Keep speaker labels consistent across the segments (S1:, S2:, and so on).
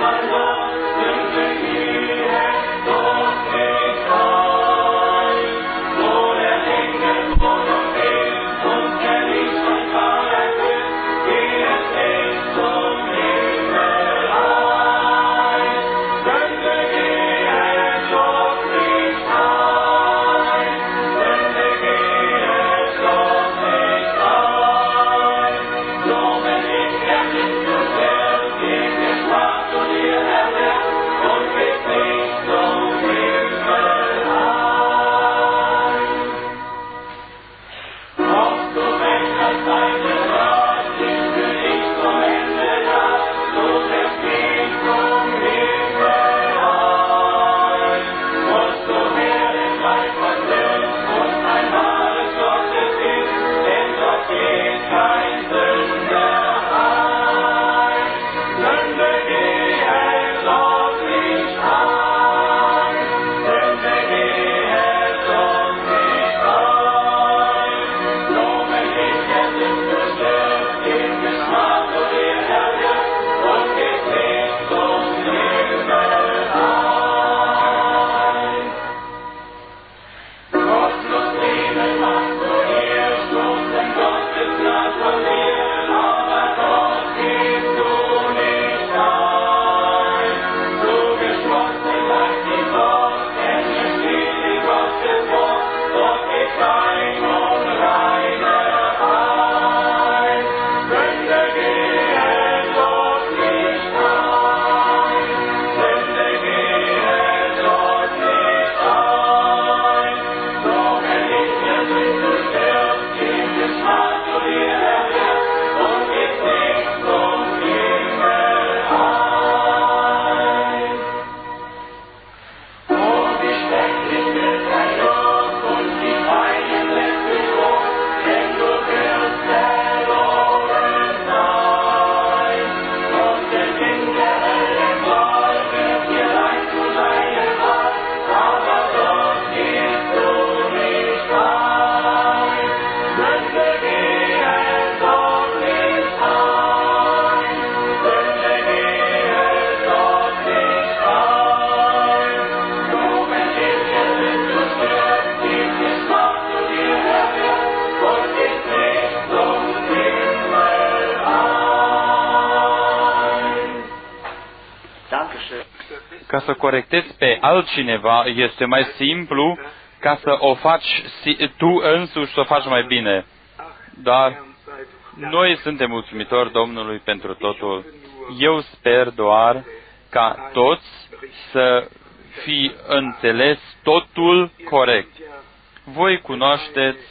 S1: Ca să corectezi pe altcineva este mai simplu ca să o faci tu însuși, să o faci mai bine. Dar noi suntem mulțumitori Domnului pentru totul. Eu sper doar ca toți să fi înțeles totul corect. Voi cunoașteți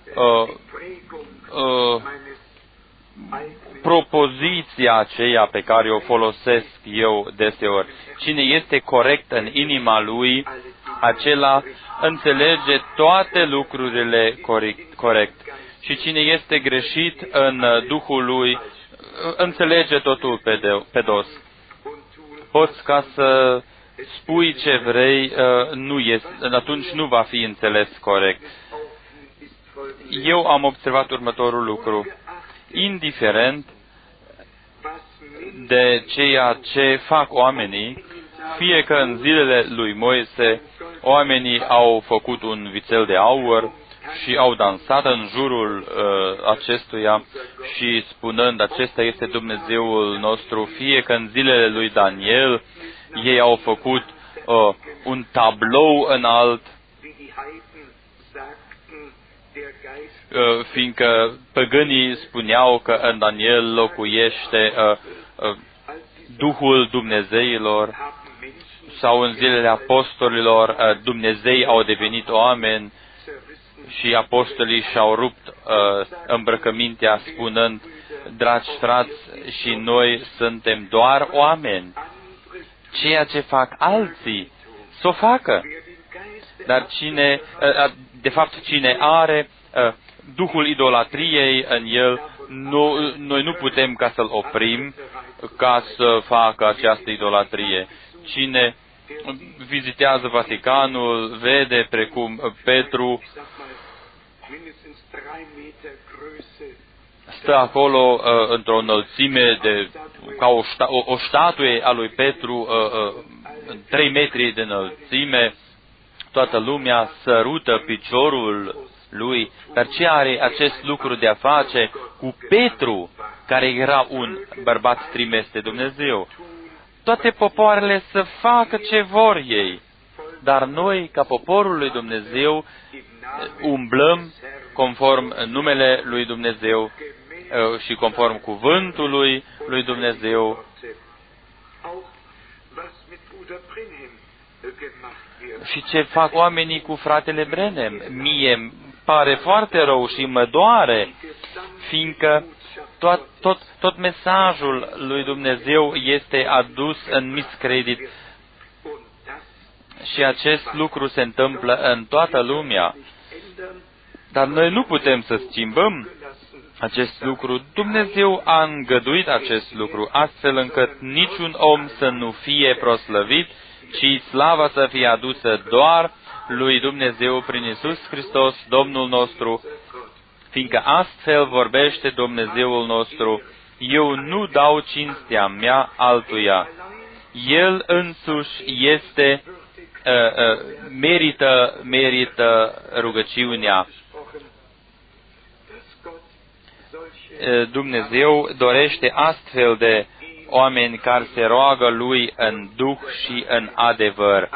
S1: propoziția aceea pe care o folosesc eu deseori. Cine este corect în inima lui, acela înțelege toate lucrurile corect. Și cine este greșit în Duhul lui, înțelege totul pe dos. Poți ca să spui ce vrei, atunci nu va fi înțeles corect. Eu am observat următorul lucru. Indiferent de ceea ce fac oamenii, fie că în zilele lui Moise oamenii au făcut un vițel de aur și au dansat în jurul acestuia și spunând, acesta este Dumnezeul nostru, fie că în zilele lui Daniel ei au făcut un tablou înalt, fiindcă păgânii spuneau că în Daniel locuiește Duhul Dumnezeilor, sau în zilele apostolilor Dumnezei au devenit oameni și apostolii și-au rupt îmbrăcămintea spunând, dragi frați, și noi suntem doar oameni. Ceea ce fac alții, să o facă. Dar cine are Duhul idolatriei în el, noi nu putem ca să-l oprim ca să facă această idolatrie. Cine vizitează Vaticanul vede precum Petru stă acolo într-o înălțime ca o statuie a lui Petru, 3 metri de înălțime, toată lumea sărută piciorul lui. Dar ce are acest lucru de a face cu Petru, care era un bărbat trimis de Dumnezeu? Toate popoarele să facă ce vor ei, dar noi, ca poporul lui Dumnezeu, umblăm conform numele lui Dumnezeu și conform cuvântului lui Dumnezeu. Și ce fac oamenii cu fratele Branham? Mie îmi pare foarte rău și mă doare, fiindcă tot mesajul lui Dumnezeu este adus în miscredit. Și acest lucru se întâmplă în toată lumea. Dar noi nu putem să schimbăm acest lucru. Dumnezeu a îngăduit acest lucru, astfel încât niciun om să nu fie proslăvit, ci slava să fie adusă doar lui Dumnezeu prin Iisus Hristos, Domnul nostru, fiindcă astfel vorbește Dumnezeul nostru: eu nu dau cinstea mea altuia. El însuși este, merită rugăciunea. Dumnezeu dorește astfel de oameni care se roagă Lui în duh și în adevăr.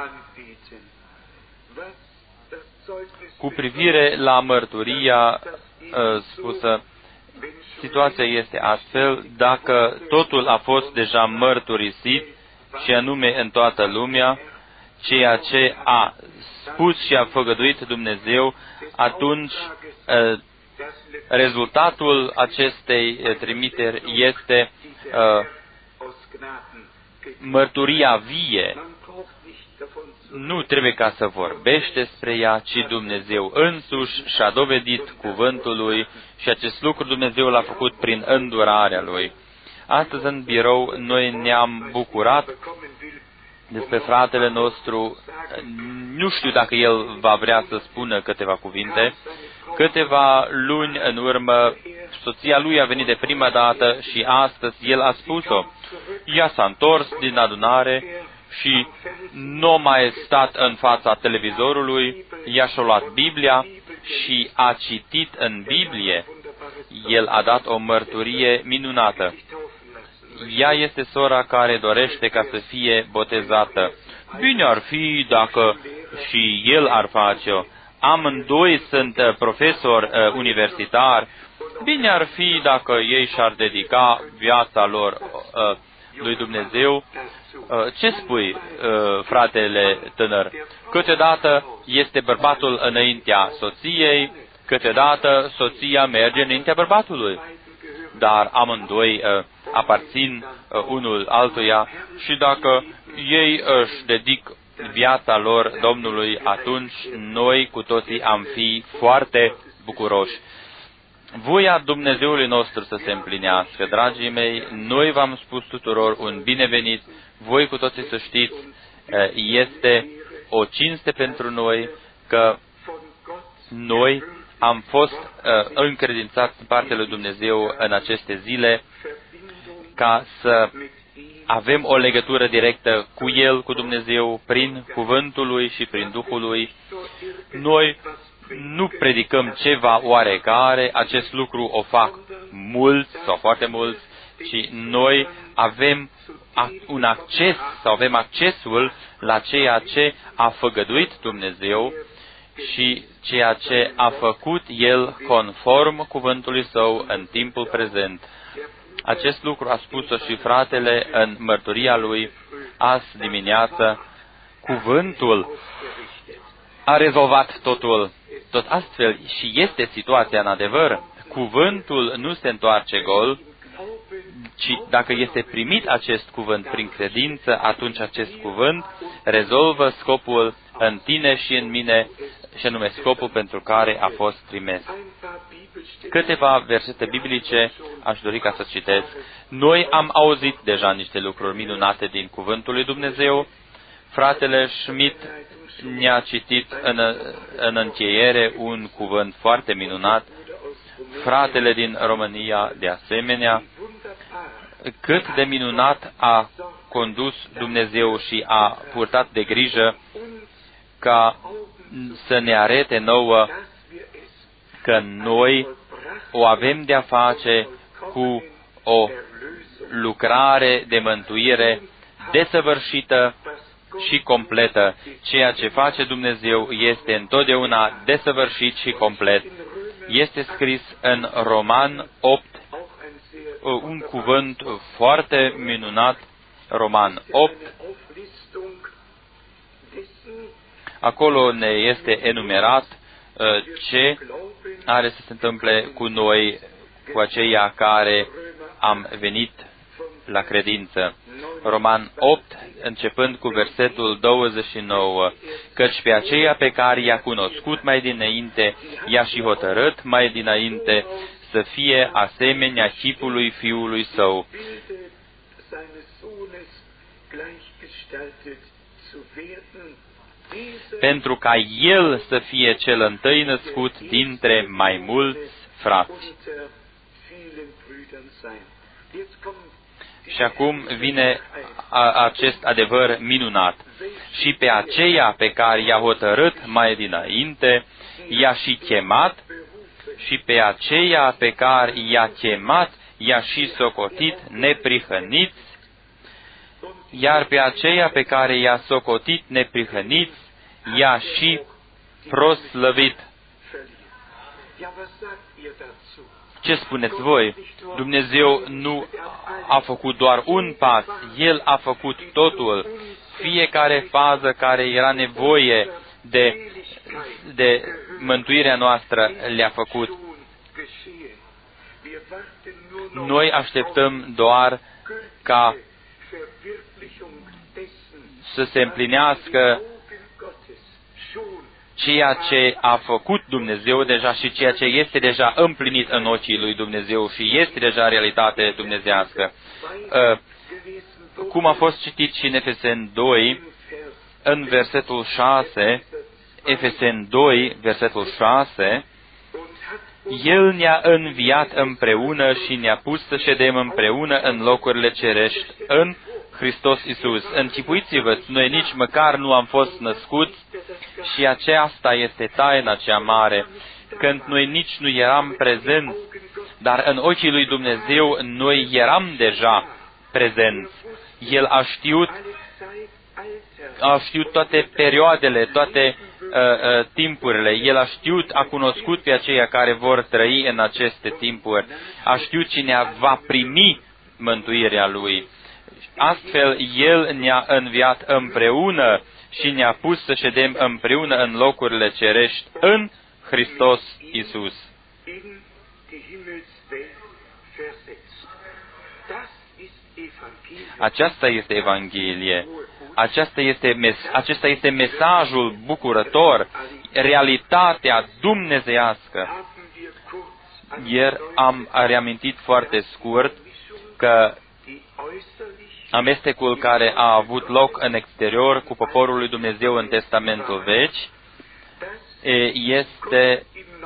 S1: Cu privire la mărturia spusă, situația este astfel: dacă totul a fost deja mărturisit, și anume în toată lumea, ceea ce a spus și a făgăduit Dumnezeu, atunci rezultatul acestei trimiteri este mărturia vie. Nu trebuie ca să vorbești despre ea, ci Dumnezeu însuși și-a dovedit cuvântul Lui și acest lucru Dumnezeu l-a făcut prin îndurarea Lui. Astăzi în birou noi ne-am bucurat despre fratele nostru. Nu știu dacă el va vrea să spună câteva cuvinte. Câteva luni în urmă, soția lui a venit de prima dată și astăzi el a spus-o. Ea s-a întors din adunare și nu a mai stat în fața televizorului, ea și-a luat Biblia și a citit în Biblie. El a dat o mărturie minunată. Ea este sora care dorește ca să fie botezată. Bine ar fi dacă și el ar face-o. Amândoi sunt profesori universitari. Bine ar fi dacă ei și-ar dedica viața lor lui Dumnezeu. Ce spui, fratele tânăr? Câteodată este bărbatul înaintea soției, câteodată soția merge înaintea bărbatului. Dar amândoi aparțin unul altuia și dacă ei își dedic viața lor Domnului, atunci noi cu toții am fi foarte bucuroși. Voia Dumnezeului nostru să se împlinească. Dragii mei, noi v-am spus tuturor un binevenit. Voi cu toții să știți, este o cinste pentru noi că noi am fost încredințați în partea lui Dumnezeu în aceste zile ca să avem o legătură directă cu El, cu Dumnezeu, prin cuvântul Lui și prin Duhul Lui. Noi nu predicăm ceva oarecare, acest lucru o fac mulți sau foarte mulți, ci noi avem un acces sau avem accesul la ceea ce a făgăduit Dumnezeu și ceea ce a făcut El conform cuvântului Său în timpul prezent. Acest lucru a spus-o și fratele în mărturia lui azi dimineață. Cuvântul a rezolvat totul. Tot astfel și este situația în adevăr. Cuvântul nu se întoarce gol, ci dacă este primit acest cuvânt prin credință, atunci acest cuvânt rezolvă scopul în tine și în mine, și anume scopul pentru care a fost trimis. Câteva versete biblice aș dori ca să citesc. Noi am auzit deja niște lucruri minunate din cuvântul lui Dumnezeu. Fratele Schmidt ne-a citit în încheiere un cuvânt foarte minunat. fratele din România de asemenea, cât de minunat a condus Dumnezeu și a purtat de grijă ca să ne arete nouă că noi o avem de-a face cu o lucrare de mântuire desăvârșită și completă. Ceea ce face Dumnezeu este întotdeauna desăvârșit și complet. Este scris în Roman 8, un cuvânt foarte minunat, Roman 8. Acolo ne este enumerat ce are să se întâmple cu noi, cu aceia care am venit la credință. Roman 8, începând cu versetul 29, căci pe aceea pe care i-a cunoscut mai dinainte, i-a și hotărât mai dinainte să fie asemenea chipului Fiului Său, pentru ca El să fie cel întâi născut dintre mai mulți frați. Și acum vine acest adevăr minunat. Și pe aceea pe care i-a hotărât mai dinainte, i-a și chemat, și pe aceea pe care i-a chemat, i-a și socotit neprihăniți, iar pe aceea pe care i-a socotit neprihăniți, i-a și proslăvit. Ce spuneți voi? Dumnezeu nu a făcut doar un pas, El a făcut totul. Fiecare fază care era nevoie de mântuirea noastră le-a făcut. Noi așteptăm doar ca să se împlinească ceea ce a făcut Dumnezeu deja și ceea ce este deja împlinit în ochii lui Dumnezeu și este deja realitate dumnezească. Cum a fost citit și în Efeseni 2, în versetul 6, Efeseni 2, versetul 6, El ne-a înviat împreună și ne-a pus să ședem împreună în locurile cerești, în Hristos Iisus. Închipuiți-vă, noi nici măcar nu am fost născuți și aceasta este taina cea mare, când noi nici nu eram prezenți, dar în ochii lui Dumnezeu noi eram deja prezenți. El a știut toate perioadele, toate timpurile. El a știut, a cunoscut pe aceia care vor trăi în aceste timpuri. A știut cine va primi mântuirea Lui. Astfel, El ne-a înviat împreună și ne-a pus să ședem împreună în locurile cerești în Hristos Iisus. Aceasta este Evanghelie. Acesta este mesajul bucurător, realitatea dumnezeiască. Ieri am reamintit foarte scurt că amestecul care a avut loc în exterior cu poporul lui Dumnezeu în Testamentul Vechi este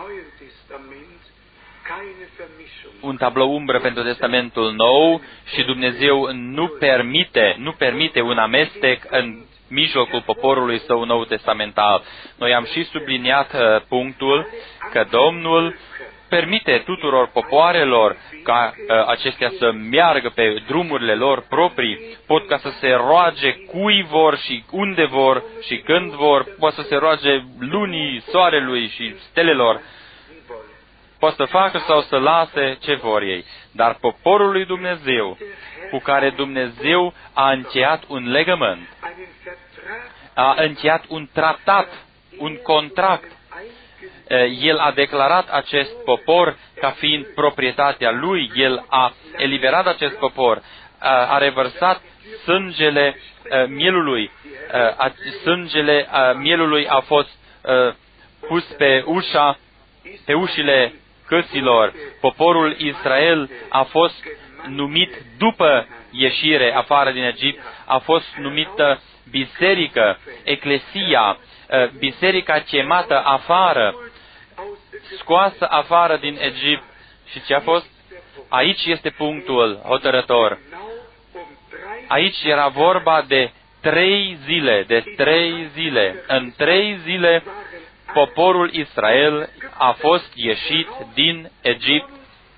S1: un tablou umbră pentru Testamentul Nou și Dumnezeu nu permite un amestec în mijlocul poporului Său nou testamental. Noi am și subliniat punctul că Domnul permite tuturor popoarelor ca acestea să meargă pe drumurile lor proprii, pot ca să se roage cui vor și unde vor și când vor, pot să se roage lunii, soarelui și stelelor, pot să facă sau să lase ce vor ei. Dar poporul lui Dumnezeu, cu care Dumnezeu a încheiat un legământ, a încheiat un tratat, un contract, El a declarat acest popor ca fiind proprietatea Lui, El a eliberat acest popor, a revărsat sângele mielului, sângele mielului a fost pus pe ușile căsilor. Poporul Israel a fost numit după ieșire afară din Egipt, a fost numită biserică, eclesia, biserica chemată afară, scoasă afară din Egipt. Și ce a fost? Aici este punctul hotărător. Aici era vorba de 3 zile, de 3 zile. În 3 zile, poporul Israel a fost ieșit din Egipt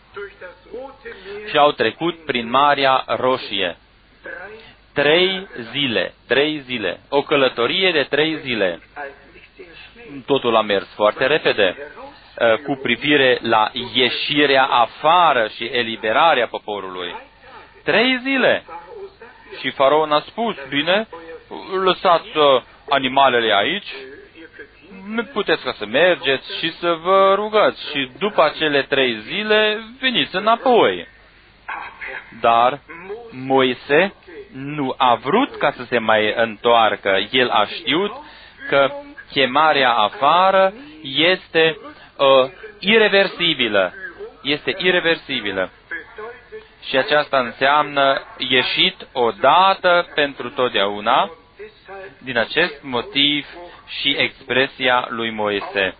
S1: și au trecut prin Marea Roșie. 3 zile, o călătorie de 3 zile. Totul a mers foarte repede cu privire la ieșirea afară și eliberarea poporului. 3 zile. Și faraon a spus, bine, lăsați animalele aici, puteți ca să mergeți și să vă rugați și după acele 3 zile veniți înapoi. Dar Moise nu a vrut ca să se mai întoarcă. El a știut că chemarea afară este ireversibilă. Este ireversibilă. Și aceasta înseamnă ieșit odată pentru totdeauna. Din acest motiv și expresia lui Moise.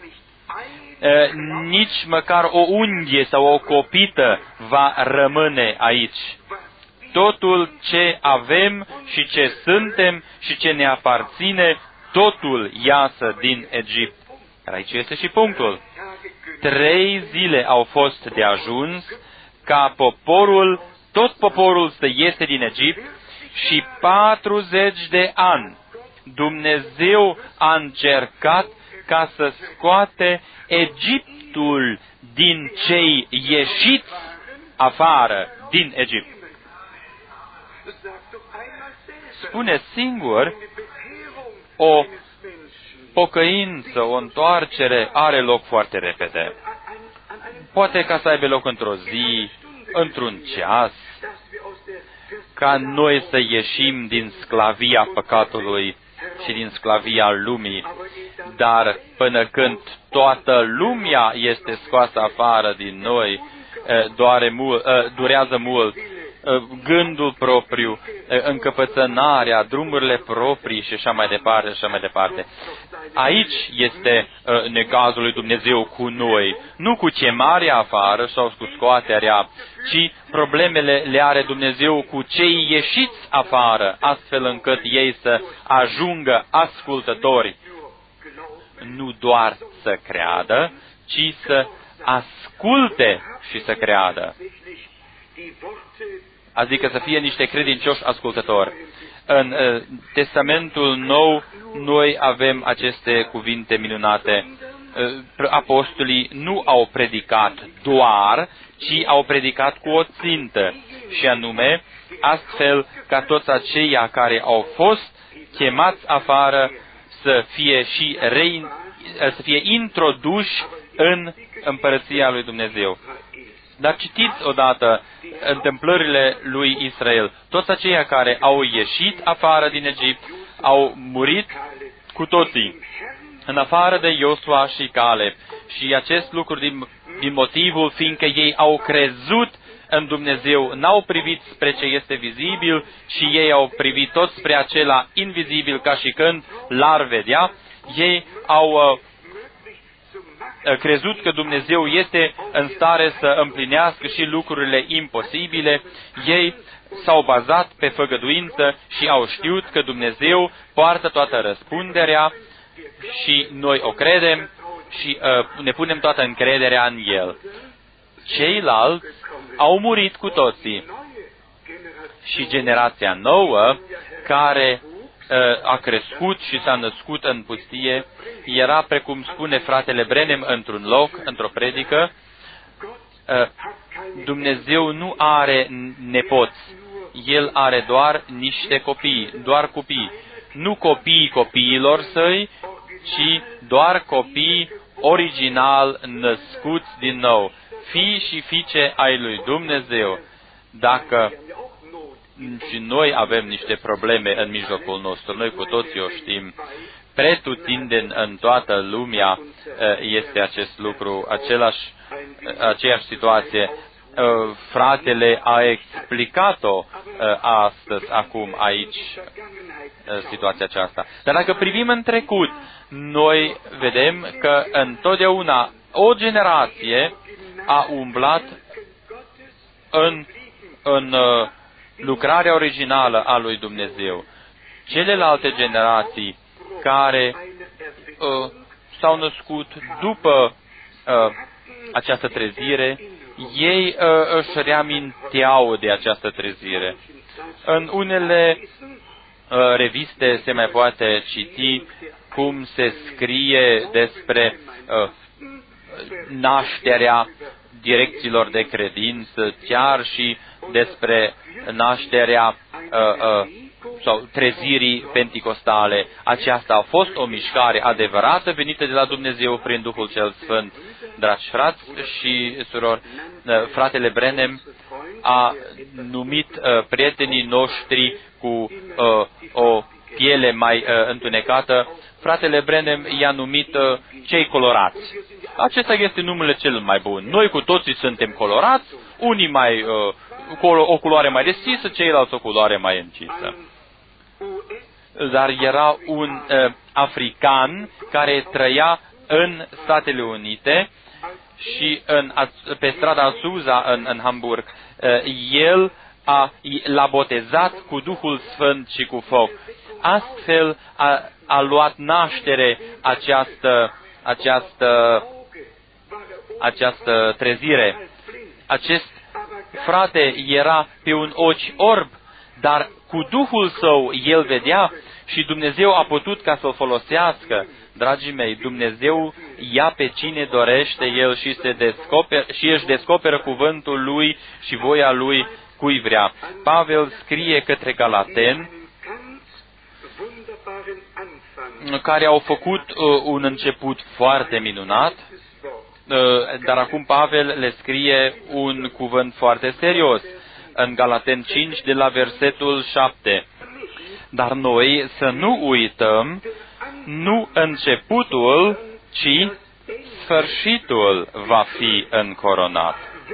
S1: Nici măcar o unghie sau o copită va rămâne aici. Totul ce avem și ce suntem și ce ne aparține, totul iasă din Egipt. Dar aici este și punctul. 3 zile au fost de ajuns ca tot poporul să iese din Egipt și 40 de ani Dumnezeu a încercat ca să scoate Egiptul din cei ieșiți afară din Egipt. Spune singur, o pocăință, o întoarcere are loc foarte repede. Poate ca să aibă loc într-o zi, într-un ceas, ca noi să ieșim din sclavia păcatului și din sclavia lumii, dar până când toată lumea este scoasă afară din noi, durează mult, gândul propriu, încăpățânarea, drumurile proprii și așa mai departe, și așa mai departe. Aici este necazul lui Dumnezeu cu noi, nu cu chemarea afară sau cu scoaterea, ci problemele le are Dumnezeu cu cei ieșiți afară, astfel încât ei să ajungă ascultători, nu doar să creadă, ci să asculte și să creadă. Adică să fie niște credincioși ascultători. În Testamentul Nou, noi avem aceste cuvinte minunate. Apostolii nu au predicat doar, ci au predicat cu o țintă, și anume, astfel ca toți aceia care au fost chemați afară să fie introduși în împărăția lui Dumnezeu. Dar citiți odată întâmplările lui Israel. Toți aceia care au ieșit afară din Egipt au murit cu toții, în afară de Iosua și Caleb. Și acest lucru din motivul fiindcă ei au crezut în Dumnezeu, n-au privit spre ce este vizibil, și ei au privit tot spre acela invizibil, ca și când l-ar vedea. Ei au crezut că Dumnezeu este în stare să împlinească și lucrurile imposibile. Ei s-au bazat pe făgăduință și au știut că Dumnezeu poartă toată răspunderea și noi o credem și ne punem toată încrederea în El. Ceilalți au murit cu toții. Și generația nouă, care a crescut și s-a născut în pustie, era, precum spune fratele Brenem într-un loc, într-o predică, Dumnezeu nu are nepoți, El are doar niște copii, doar copii. Nu copiii copiilor săi, ci doar copii original născuți din nou, fii și fiice ai lui Dumnezeu. Dacă și noi avem niște probleme în mijlocul nostru, noi cu toții o știm, pretutindeni în toată lumea este acest lucru, aceeași situație. Fratele a explicat-o astăzi, acum, aici, situația aceasta. Dar dacă privim în trecut, noi vedem că întotdeauna o generație a umblat în lucrarea originală a lui Dumnezeu. Celelalte generații care s-au născut după această trezire, ei își reaminteau de această trezire. În unele reviste se mai poate citi cum se scrie despre nașterea direcțiilor de credință, chiar și despre nașterea sau trezirii penticostale. Aceasta a fost o mișcare adevărată venită de la Dumnezeu prin Duhul cel Sfânt. Dragi frați și surori, fratele Branham a numit prietenii noștri cu o piele mai întunecată, fratele Branham i-a numit cei colorați. Acesta este numele cel mai bun. Noi cu toții suntem colorați, unii mai cu o culoare mai deschisă, ceilalți o culoare mai încisă. Dar era un african care trăia în Statele Unite și pe strada Azusa în Hamburg. El l-a botezat cu Duhul Sfânt și cu foc. Astfel a luat naștere această trezire. Acest frate era pe un ochi orb, dar cu Duhul Său el vedea și Dumnezeu a putut ca să-l folosească. Dragii mei, Dumnezeu ia pe cine dorește El și își descoperă cuvântul Lui și voia Lui cui vrea. Pavel scrie către Galateni, care au făcut un început foarte minunat, dar acum Pavel le scrie un cuvânt foarte serios. În Galateni 5, de la versetul 7. Dar noi să nu uităm, nu începutul, ci sfârșitul va fi încoronat.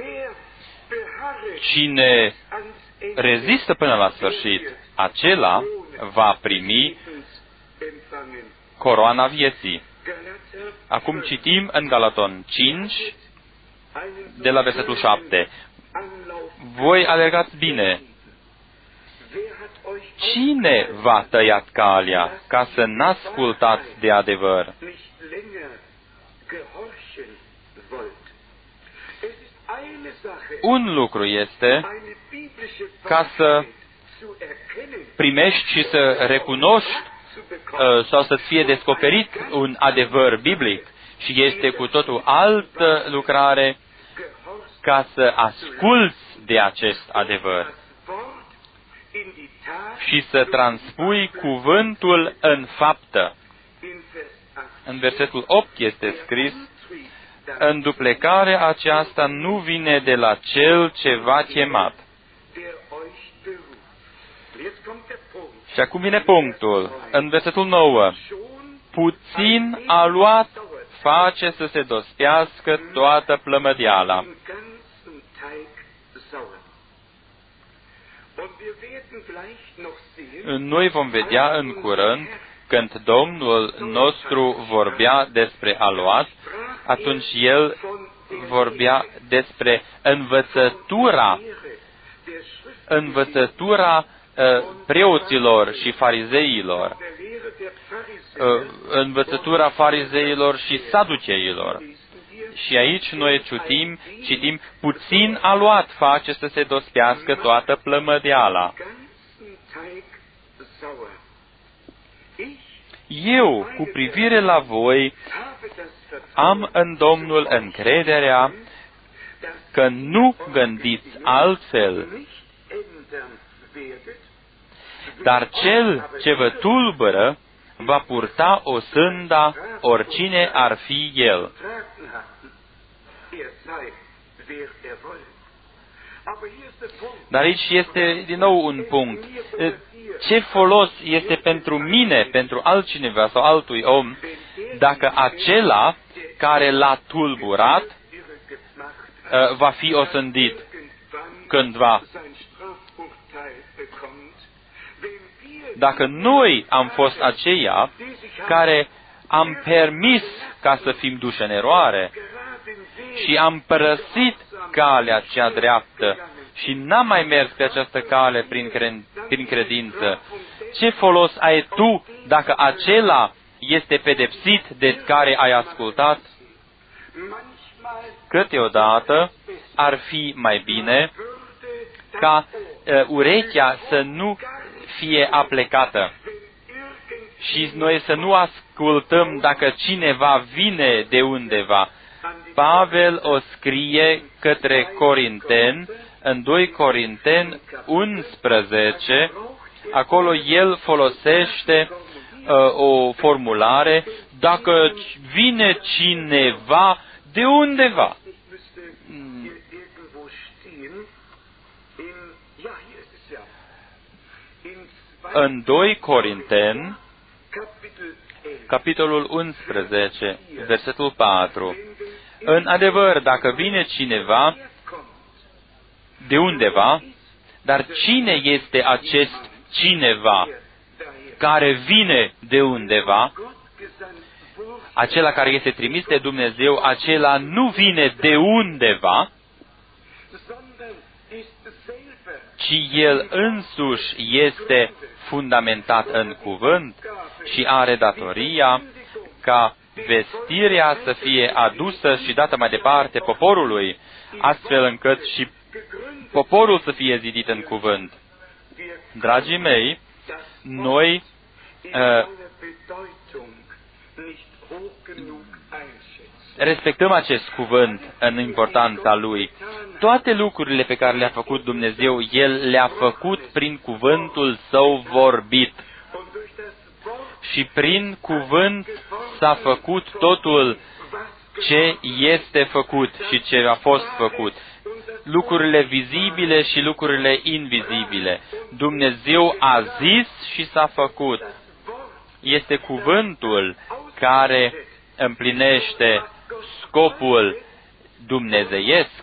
S1: Cine rezistă până la sfârșit, acela va primi coroana vieții. Acum citim în Galaten 5, de la versetul 7. Voi alergați bine. Cine v-a tăiat calea ca să n-ascultați de adevăr? Un lucru este ca să primești și să recunoști sau să fie descoperit un adevăr biblic și este cu totul altă lucrare ca să asculți de acest adevăr și să transpui cuvântul în faptă. În versetul 8 este scris, înduplecarea aceasta nu vine de la Cel ce v-a chemat. Și acum vine punctul. În versetul 9, puțin a luat, face să se dospească toată plămădeala. Noi vom vedea în curând, când Domnul nostru vorbea despre aluat, atunci El vorbea despre învățătura preoților și farizeilor, învățătura farizeilor și saduceilor. Și aici noi citim, puțin a luat, face să se dospească toată plămădeala. Eu, cu privire la voi, am în Domnul încrederea că nu gândiți altfel, dar cel ce vă tulbură va purta o sânda, oricine ar fi el. Dar aici este din nou un punct. Ce folos este pentru mine, pentru altcineva sau altui om, dacă acela care l-a tulburat va fi osândit cândva? Dacă noi am fost aceia care am permis ca să fim duși în eroare, și am părăsit calea cea dreaptă și n-am mai mers pe această cale prin credință. Ce folos ai tu dacă acela este pedepsit de care ai ascultat? Câteodată ar fi mai bine ca urechea să nu fie aplecată și noi să nu ascultăm dacă cineva vine de undeva. Pavel o scrie către Corinteni, în 2 Corinteni 11, acolo el folosește o formulare, dacă vine cineva de undeva. În 2 Corinteni, capitolul 11, versetul 4. În adevăr, dacă vine cineva de undeva, dar cine este acest cineva care vine de undeva? Acela care este trimis de Dumnezeu, acela nu vine de undeva, ci el însuși este fundamentat în cuvânt și are datoria ca vestirea să fie adusă și dată mai departe poporului, astfel încât și poporul să fie zidit în cuvânt. Dragii mei, noi respectăm acest cuvânt în importanța lui. Toate lucrurile pe care le-a făcut Dumnezeu, El le-a făcut prin cuvântul Său vorbit. Și prin cuvânt s-a făcut totul ce este făcut și ce a fost făcut. Lucrurile vizibile și lucrurile invizibile. Dumnezeu a zis și s-a făcut. Este cuvântul care împlinește scopul dumnezeiesc.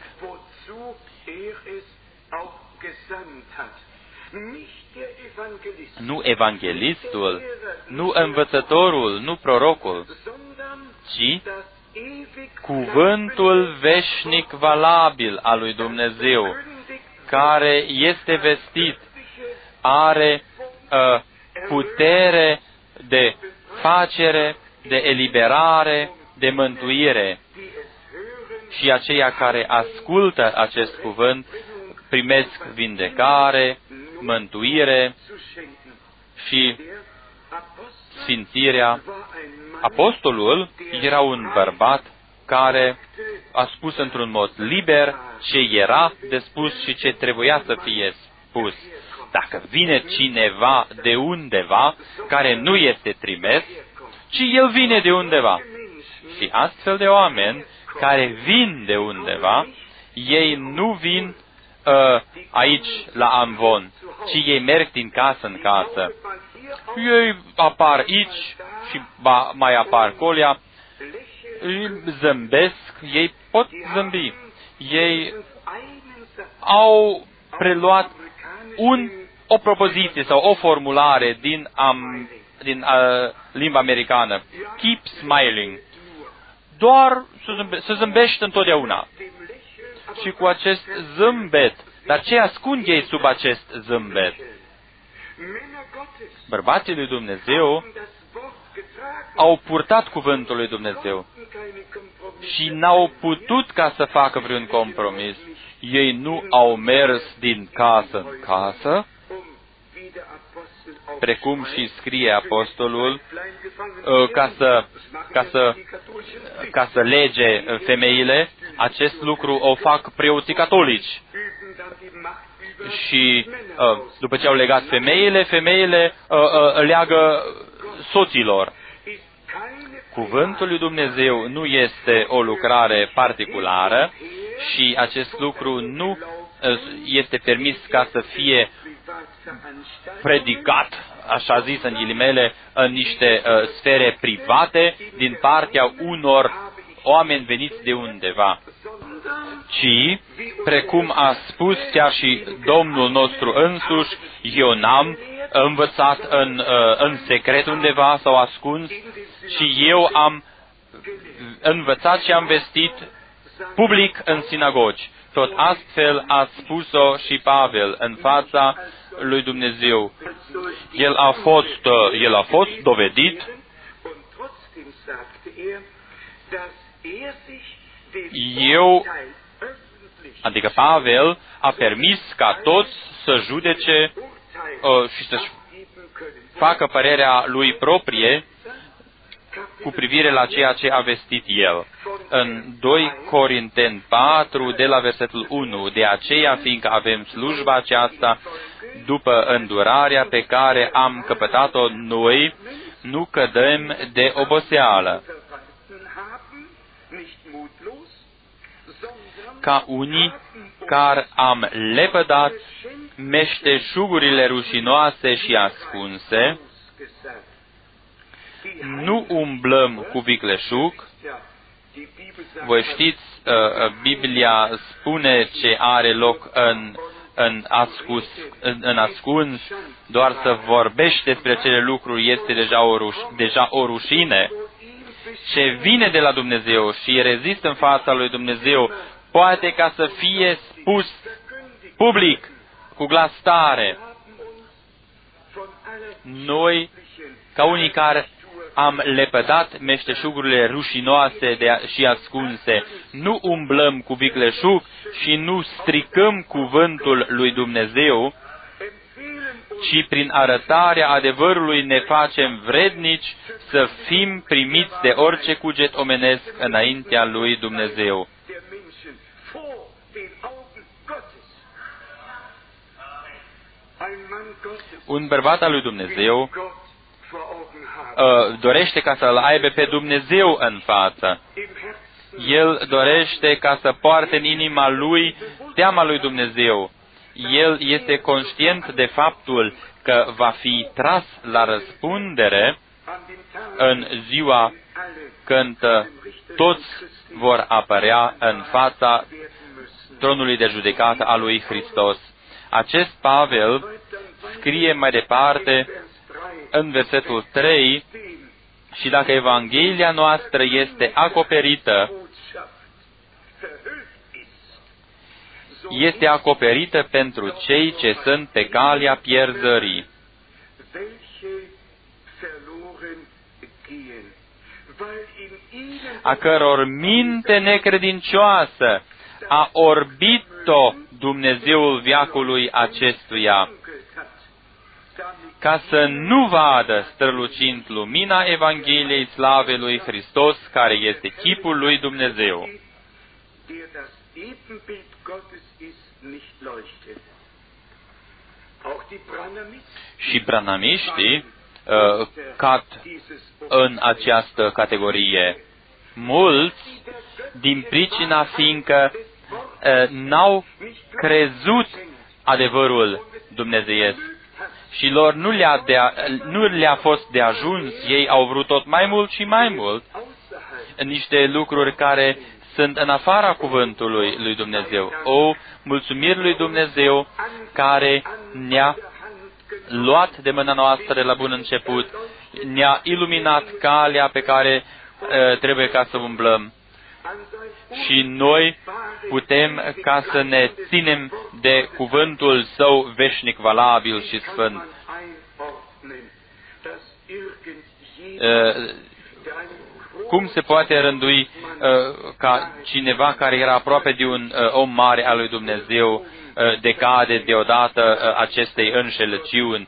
S1: Nu evanghelistul, nu învățătorul, nu prorocul, ci cuvântul veșnic valabil al lui Dumnezeu, care este vestit, are putere de facere, de eliberare, de mântuire. Și aceia care ascultă acest cuvânt primesc vindecare, mântuire și sfințirea. Apostolul era un bărbat care a spus într-un mod liber ce era de spus și ce trebuia să fie spus. Dacă vine cineva de undeva care nu este trimis, ci el vine de undeva. Și astfel de oameni care vin de undeva, ei nu vin aici la Amvon, ci ei merg din casă în casă. Ei apar aici și mai apar colea, îi zâmbesc, ei pot zâmbi. Ei au preluat o propoziție sau o formulare din limba americană. Keep smiling. Doar să zâmbești întotdeauna. Și cu acest zâmbet, dar ce ascund ei sub acest zâmbet? Bărbații lui Dumnezeu au purtat cuvântul lui Dumnezeu și n-au putut ca să facă vreun compromis. Ei nu au mers din casă în casă, precum și scrie apostolul, ca să lege femeile. Acest lucru o fac preoții catolici. Și după ce au legat femeile leagă soților. Cuvântul lui Dumnezeu nu este o lucrare particulară și acest lucru nu este permis ca să fie predicat, așa zis în ghilimele, în niște sfere private din partea unor oameni veniți de undeva, ci, precum a spus chiar și Domnul nostru însuși, eu n-am învățat în secret undeva sau ascuns, și eu am învățat și am vestit public în sinagogi. Tot astfel a spus-o și Pavel în fața lui Dumnezeu. El a fost dovedit. Adică Pavel a permis ca toți să judece și să-și facă părerea lui proprie cu privire la ceea ce a vestit el. În 2 Corinteni 4, de la versetul 1, de aceea, fiindcă avem slujba aceasta, după îndurarea pe care am căpătat-o noi, nu cădem de oboseală. Ca unii care am lepădat meșteșugurile rușinoase și ascunse, nu umblăm cu vicleșug. Voi știți, Biblia spune ce are loc în ascuns, doar să vorbești despre acele lucruri este deja o rușine. Ce vine de la Dumnezeu și rezistă în fața lui Dumnezeu, poate ca să fie spus public, cu glas tare. Noi, ca unii care am lepădat meșteșugurile rușinoase și ascunse, nu umblăm cu vicleșug și nu stricăm cuvântul lui Dumnezeu, ci prin arătarea adevărului ne facem vrednici să fim primiți de orice cuget omenesc înaintea lui Dumnezeu. Un bărbat al lui Dumnezeu dorește ca să-L aibă pe Dumnezeu în față. El dorește ca să poarte în inima lui teama lui Dumnezeu. El este conștient de faptul că va fi tras la răspundere în ziua când toți vor apărea în fața tronului de judecată a lui Hristos. Acest Pavel scrie mai departe în versetul 3, și dacă Evanghelia noastră este acoperită, este acoperită pentru cei ce sunt pe calea pierzării, a căror minte necredincioasă a orbit-o Dumnezeul veacului acestuia, ca să nu vadă strălucind lumina Evangheliei slavei lui Hristos, care este chipul lui Dumnezeu. Și branamiștii cad în această categorie. Mulți, din pricina fiindcă n-au crezut adevărul dumnezeiesc și lor nu le-a fost de ajuns, ei au vrut tot mai mult și mai mult niște lucruri care sunt în afara cuvântului lui Dumnezeu. O, mulțumiri lui Dumnezeu care ne-a luat de mâna noastră la bun început, ne-a iluminat calea pe care trebuie ca să umblăm. Și noi putem ca să ne ținem de cuvântul Său veșnic, valabil și sfânt. Cum se poate rândui ca cineva care era aproape de un om mare al lui Dumnezeu decade deodată acestei înșelăciuni?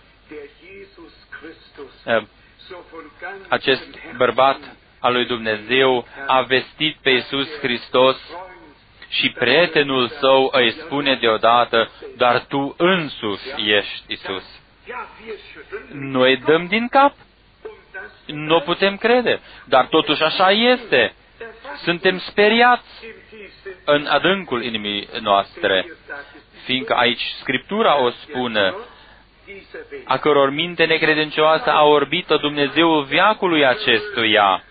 S1: Acest bărbat al lui Dumnezeu a vestit pe Iisus Hristos și prietenul său îi spune deodată, dar tu însuși ești Iisus. Noi dăm din cap. Nu putem crede, dar totuși așa este. Suntem speriați în adâncul inimii noastre, fiindcă aici Scriptura o spune, a căror minte necredincioasă a orbit-o Dumnezeul veacului acestuia,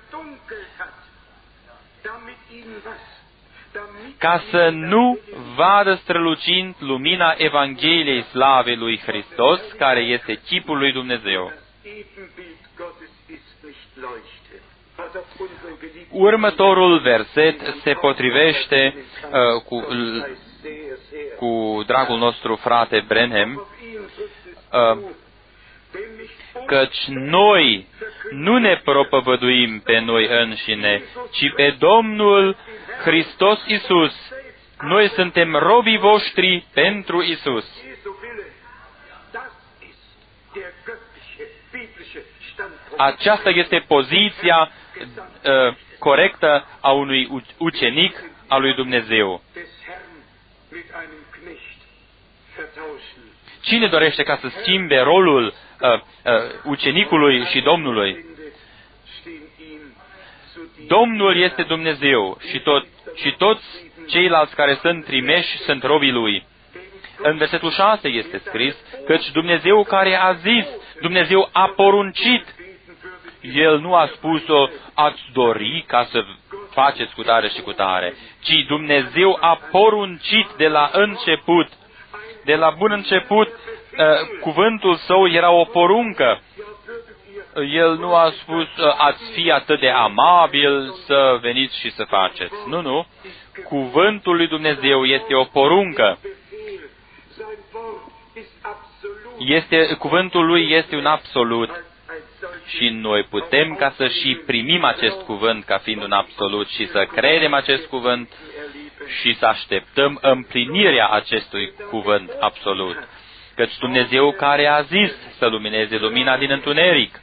S1: ca să nu vadă strălucind lumina Evangheliei slavei lui Hristos, care este chipul lui Dumnezeu. Următorul verset se potrivește cu dragul nostru frate Branham, căci noi nu ne propovăduim pe noi înșine, ci pe Domnul Hristos Iisus. Noi suntem robii voștri pentru Iisus. Aceasta este poziția corectă a unui ucenic al lui Dumnezeu. Cine dorește ca să schimbe rolul ucenicului și Domnului? Domnul este Dumnezeu și toți ceilalți care sunt trimeși sunt robii Lui. În versetul 6 este scris, căci Dumnezeu care a zis, Dumnezeu a poruncit. El nu a spus-o, ați dori ca să faceți cu tare și cu tare, ci Dumnezeu a poruncit de la început. De la bun început, cuvântul Său era o poruncă. El nu a spus, ați fi atât de amabil să veniți și să faceți. Nu. Cuvântul lui Dumnezeu este o poruncă. Cuvântul lui este un absolut. Și noi putem ca să și primim acest cuvânt ca fiind un absolut și să credem acest cuvânt și să așteptăm împlinirea acestui cuvânt absolut. Căci Dumnezeu care a zis să lumineze lumina din întuneric.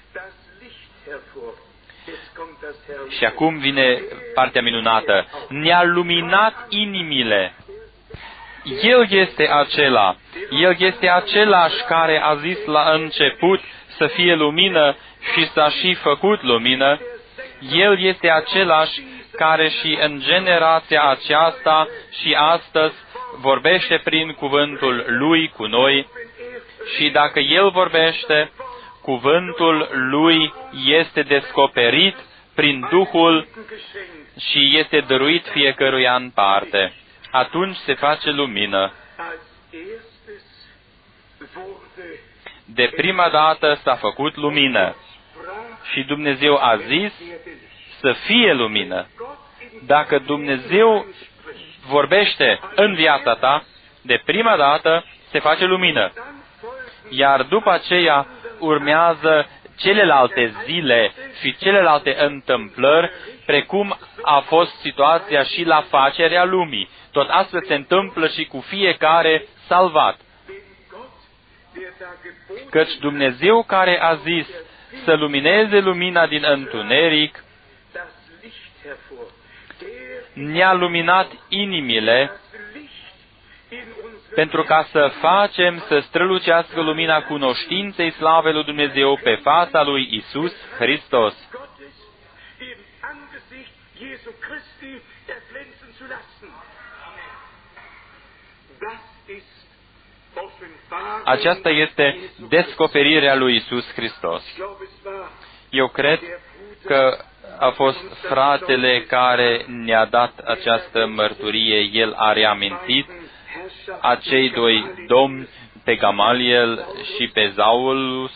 S1: Și acum vine partea minunată. Ne-a luminat inimile. El este același care a zis la început să fie lumină și s-a și făcut lumină. El este același care și în generația aceasta și astăzi vorbește prin cuvântul Lui cu noi. Și dacă El vorbește, cuvântul Lui este descoperit prin Duhul și este dăruit fiecăruia în parte. Atunci se face lumină. De prima dată s-a făcut lumină și Dumnezeu a zis să fie lumină. Dacă Dumnezeu vorbește în viața ta, de prima dată se face lumină. Iar după aceea urmează celelalte zile și celelalte întâmplări, precum a fost situația și la facerea lumii. Tot astfel se întâmplă și cu fiecare salvat. Căci Dumnezeu care a zis să lumineze lumina din întuneric, ne-a luminat inimile pentru ca să facem să strălucească lumina cunoștinței slavei lui Dumnezeu pe fața lui Iisus Hristos. Aceasta este descoperirea lui Iisus Hristos. Eu cred că a fost fratele care ne-a dat această mărturie. El a reamintit acei doi domni, pe Gamaliel și pe Saulus.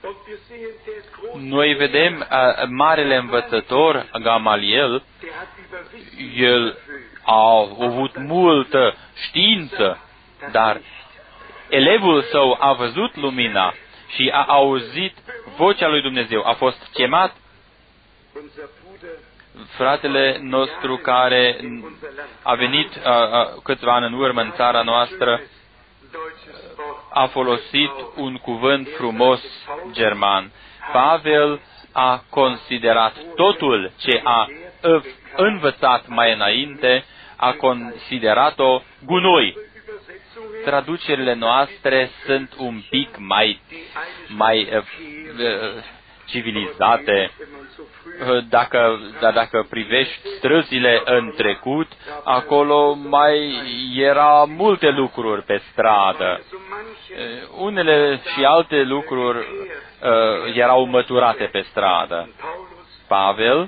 S1: Noi vedem marele învățător Gamaliel, el a avut multă știință, dar elevul său a văzut lumina și a auzit vocea lui Dumnezeu. A fost chemat. Fratele nostru care a venit câțiva ani în urmă în țara noastră a folosit un cuvânt frumos german. Pavel a considerat totul ce a învățat mai înainte, a considerat-o gunoi. Traducerile noastre sunt un pic mai civilizate. Dacă privești străzile în trecut, acolo mai era multe lucruri pe stradă. Unele și alte lucruri erau măturate pe stradă. Pavel,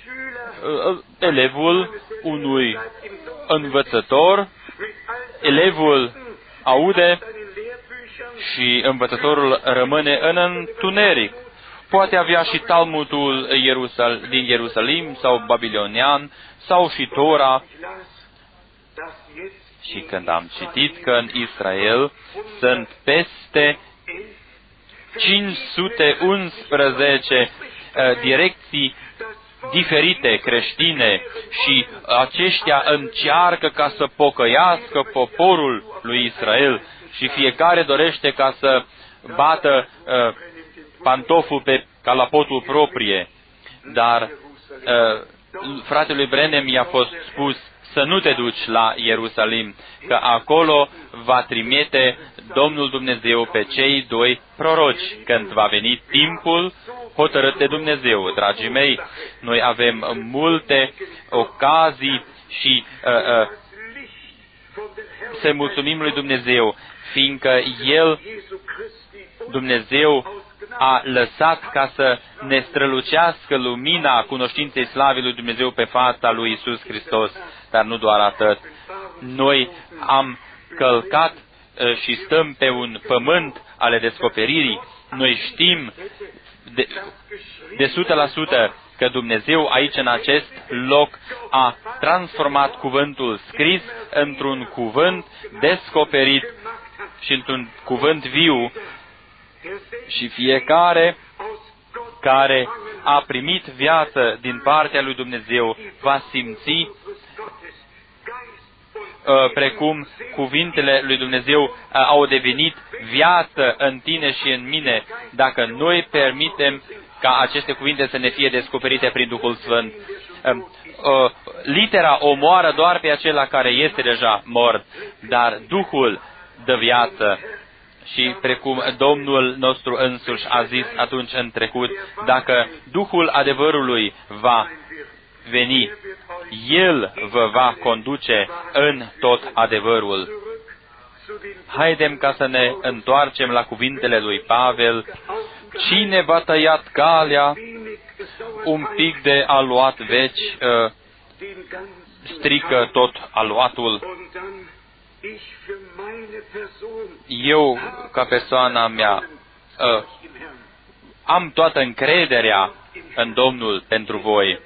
S1: elevul unui învățător, elevul aude și învățătorul rămâne în întuneric. poate avea și Talmudul din Ierusalim sau babilonian sau și Tora. Și când am citit că în Israel sunt peste 511 direcții diferite creștine și aceștia încearcă ca să pocăiască poporul lui Israel și fiecare dorește ca să bată pantoful pe calapotul proprie. Dar fratelui Branham i-a fost spus să nu te duci la Ierusalim, că acolo va trimite Domnul Dumnezeu pe cei doi proroci, când va veni timpul hotărât de Dumnezeu. Dragii mei, noi avem multe ocazii și să mulțumim lui Dumnezeu, fiindcă El, Dumnezeu, a lăsat ca să ne strălucească lumina cunoștinței slavei lui Dumnezeu pe fața lui Iisus Hristos. Dar nu doar atât. Noi am călcat și stăm pe un pământ ale descoperirii. Noi știm de 100% că Dumnezeu aici în acest loc a transformat cuvântul scris într-un cuvânt descoperit și într-un cuvânt viu. Și fiecare care a primit viață din partea lui Dumnezeu va simți precum cuvintele lui Dumnezeu au devenit viață în tine și în mine, dacă noi permitem ca aceste cuvinte să ne fie descoperite prin Duhul Sfânt. Litera omoară doar pe acela care este deja mort, dar Duhul dă viață. Și precum Domnul nostru însuși a zis atunci în trecut, dacă Duhul adevărului va veni, El vă va conduce în tot adevărul. Haidem ca să ne întoarcem la cuvintele lui Pavel. Cine v-a tăiat calea, un pic de aluat veci, strică tot aluatul. Eu, ca persoana mea, am toată încrederea în Domnul pentru voi.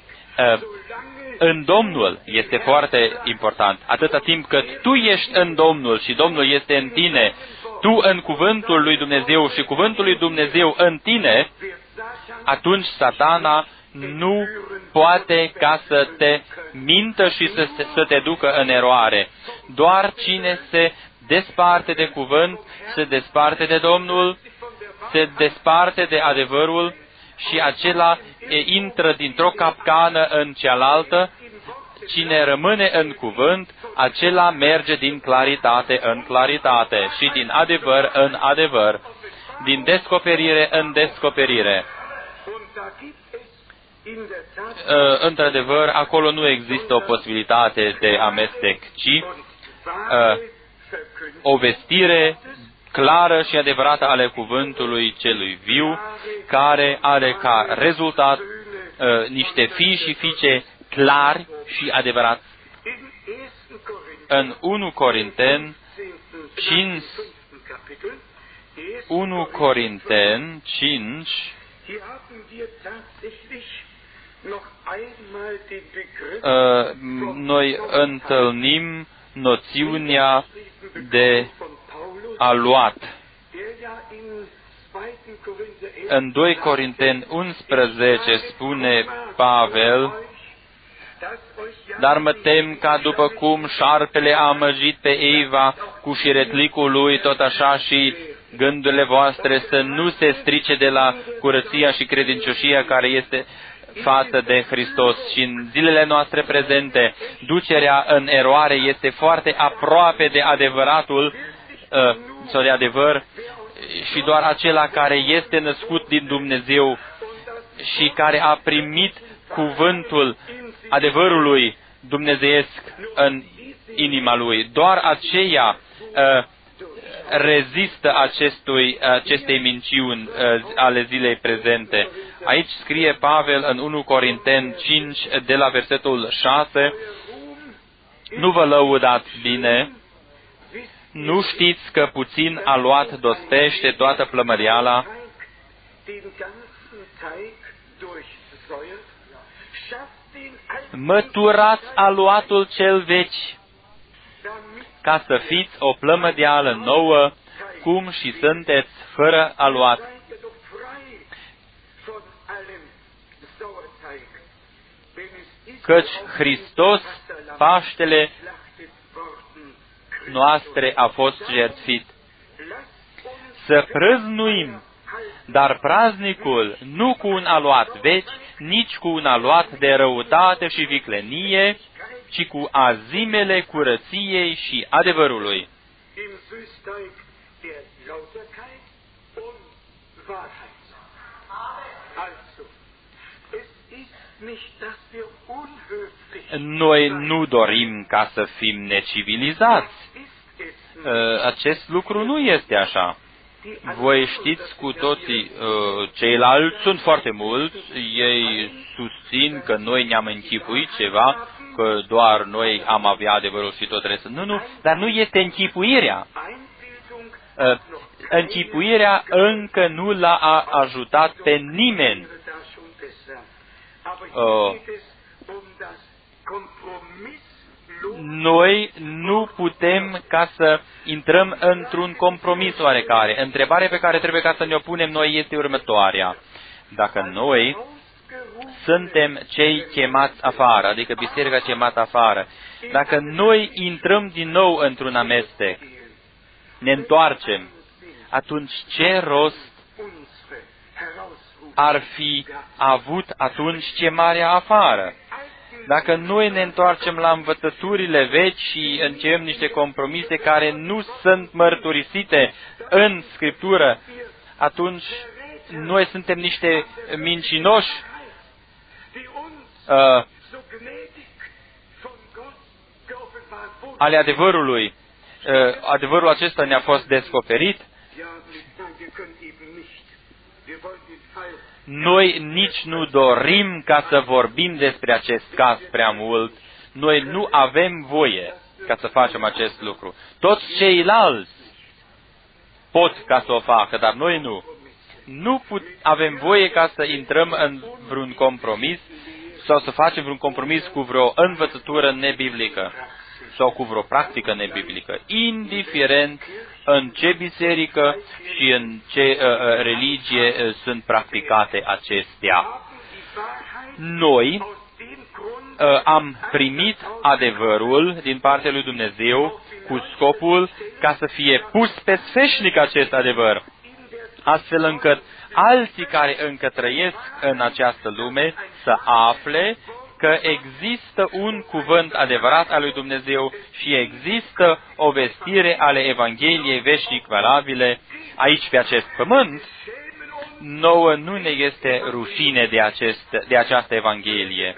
S1: În Domnul este foarte important. Atâta timp cât tu ești în Domnul și Domnul este în tine, tu în cuvântul lui Dumnezeu și cuvântul lui Dumnezeu în tine, atunci Satana nu poate ca să te mintă și să te ducă în eroare. Doar cine se desparte de cuvânt, se desparte de Domnul, se desparte de adevărul și acela intră dintr-o capcană în cealaltă. Cine rămâne în cuvânt, acela merge din claritate în claritate și din adevăr în adevăr, din descoperire în descoperire. Într-adevăr, acolo nu există o posibilitate de amestec, ci o vestire clară și adevărată ale cuvântului celui viu, care are ca rezultat niște fii și fiice clari și adevărați. În 1 Corinteni 5, noi întâlnim noțiunea de aluat. În 2 Corinteni 11 spune Pavel, dar mă tem ca după cum șarpele a amăgit pe Eva cu șiretlicul lui, tot așa și gândurile voastre să nu se strice de la curăția și credincioșia care este față de Hristos. Și în zilele noastre prezente, ducerea în eroare este foarte aproape de adevăratul sau de adevăr, și doar acela care este născut din Dumnezeu și care a primit cuvântul adevărului dumnezeiesc în inima lui, doar aceea rezistă acestei minciuni ale zilei prezente. Aici scrie Pavel în 1 Corinteni 5, de la versetul 6, nu vă lăudați bine, nu știți că puțin aluat dospește toată plămăriala? Măturați aluatul cel veci, ca să fiți o plămădeală nouă, cum și sunteți fără aluat. Căci Hristos, Paștele noastre, a fost jertfit. Să prăznuim, dar praznicul nu cu un aluat vechi, nici cu un aluat de răutate și viclenie, ci cu azimele curăției și adevărului. Noi nu dorim ca să fim necivilizați. Acest lucru nu este așa. Voi știți cu toții, ceilalți sunt foarte mulți, ei susțin că noi ne-am închipuit ceva, că doar noi am avea adevărul și tot restul. Nu, dar nu este închipuirea. Închipuirea încă nu l-a ajutat pe nimeni. Noi nu putem ca să intrăm într-un compromis oarecare. Întrebarea pe care trebuie ca să ne o punem noi este următoarea. Dacă noi suntem cei chemați afară, adică biserica chemată afară, dacă noi intrăm din nou într-un amestec, ne întoarcem, atunci ce rost ar fi avut atunci chemarea afară? Dacă noi ne întoarcem la învățăturile vechi și începem niște compromise care nu sunt mărturisite în Scriptură, atunci noi suntem niște mincinoși ale adevărului. Adevărul acesta ne-a fost descoperit. Noi nici nu dorim ca să vorbim despre acest caz prea mult. Noi nu avem voie ca să facem acest lucru. Toți ceilalți pot ca să o facă, dar noi nu. Nu avem voie ca să intrăm în vreun compromis sau să facem vreun compromis cu vreo învățătură nebiblică sau cu vreo practică nebiblică, indiferent în ce biserică și în ce religie sunt practicate acestea. Noi am primit adevărul din partea lui Dumnezeu cu scopul ca să fie pus pe sfeșnic acest adevăr, astfel încât alții care încă trăiesc în această lume să afle că există un cuvânt adevărat al lui Dumnezeu și există o vestire ale Evangheliei veșnic valabile aici pe acest pământ. Nouă nu ne este rușine de această Evanghelie.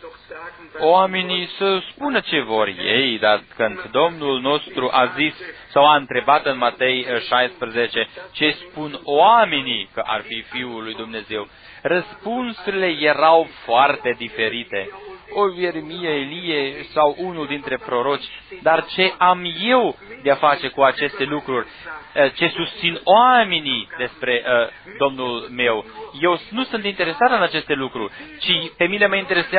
S1: Oamenii să spună ce vor ei, dar când Domnul nostru a zis sau a întrebat în Matei 16 ce spun oamenii că ar fi Fiul lui Dumnezeu, răspunsurile erau foarte diferite. O Ieremia, Elie sau unul dintre proroci. Dar ce am eu de a face cu aceste lucruri? Ce susțin oamenii despre Domnul meu? Eu nu sunt interesat în aceste lucruri, ci pe mine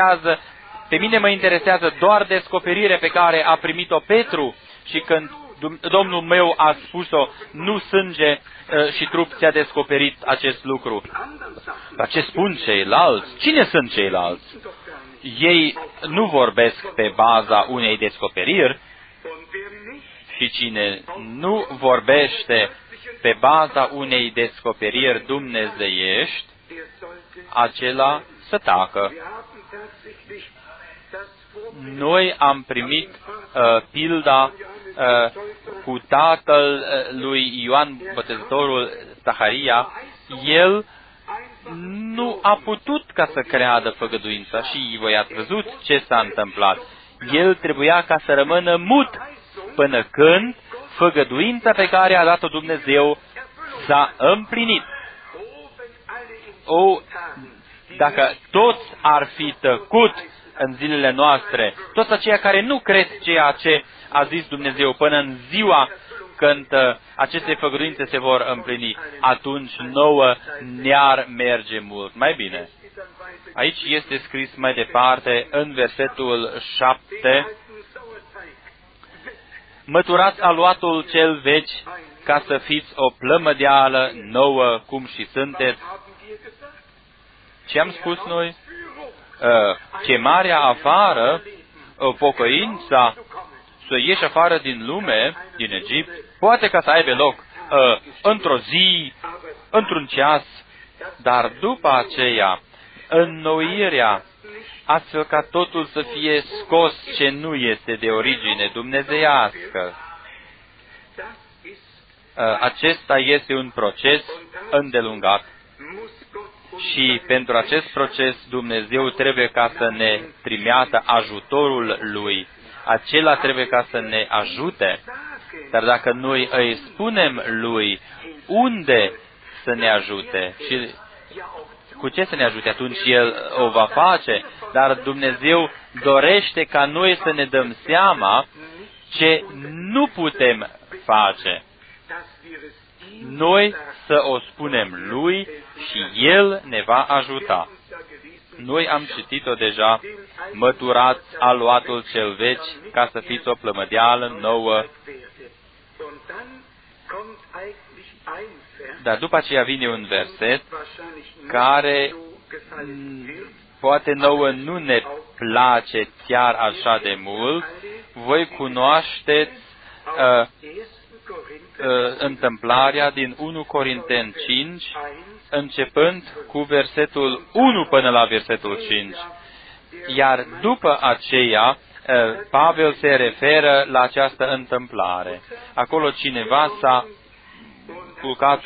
S1: mă interesează doar descoperirea pe care a primit-o Petru și când Domnul meu a spus-o, nu sânge și trup ți-a descoperit acest lucru. Dar ce spun ceilalți? Cine sunt ceilalți? Ei nu vorbesc pe baza unei descoperiri și cine nu vorbește pe baza unei descoperiri dumnezeiești, acela să tacă. Noi am primit pilda cu tatăl lui Ioan Botezătorul, Zaharia. El nu a putut ca să creadă făgăduința și voi ați văzut ce s-a întâmplat. El trebuia ca să rămână mut până când făgăduința pe care a dat-o Dumnezeu s-a împlinit. Dacă toți ar fi tăcut în zilele noastre, toți aceia care nu cred ceea ce a zis Dumnezeu până în ziua când aceste făgăduințe se vor împlini, atunci nouă ne-ar merge mult mai bine. Aici este scris mai departe, în versetul 7, măturați aluatul cel vechi, ca să fiți o plămădeală nouă, cum și sunteți. Ce am spus noi? Chemarea afară, pocăința, să ieși afară din lume, din Egipt, poate ca să aibă loc într-o zi, într-un ceas, dar după aceea, înnoirea, astfel ca totul să fie scos ce nu este de origine dumnezeiască. Acesta este un proces îndelungat și pentru acest proces Dumnezeu trebuie ca să ne trimeată ajutorul Lui. Acela trebuie ca să ne ajute. Dar dacă noi îi spunem Lui unde să ne ajute și cu ce să ne ajute, atunci El o va face. Dar Dumnezeu dorește ca noi să ne dăm seama ce nu putem face. Noi să o spunem Lui și El ne va ajuta. Noi am citit-o deja, măturați aluatul cel vechi, ca să fiți o plămădeală nouă. Dar după aceea vine un verset care poate nouă nu ne place chiar așa de mult. Voi cunoașteți întâmplarea din 1 Corinteni 5, începând cu versetul 1 până la versetul 5. Iar după aceea, Pavel se referă la această întâmplare. Acolo cineva s-a culcat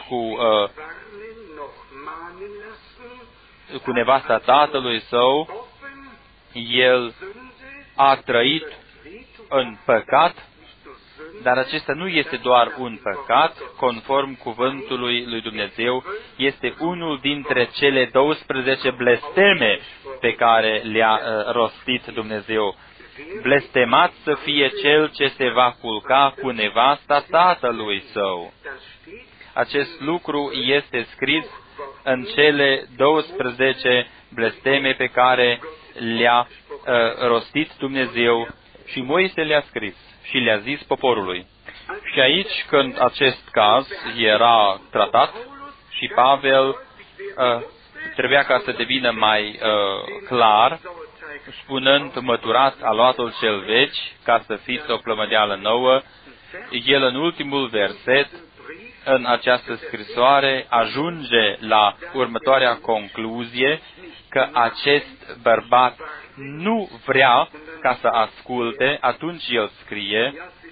S1: cu nevasta tatălui său, el a trăit în păcat, dar acesta nu este doar un păcat, conform cuvântului lui Dumnezeu, este unul dintre cele 12 blesteme pe care le-a rostit Dumnezeu. Blestemat să fie cel ce se va culca cu nevasta tatălui său. Acest lucru este scris în cele 12 blesteme pe care le-a rostit Dumnezeu și Moise le-a scris și le-a zis poporului. Și aici, când acest caz era tratat și Pavel trebuia ca să devină mai clar, spunând, măturați aluatul cel vechi, ca să fiți o plămădeală nouă, el în ultimul verset, în această scrisoare, ajunge la următoarea concluzie, că acest bărbat nu vrea ca să asculte, atunci el scrie,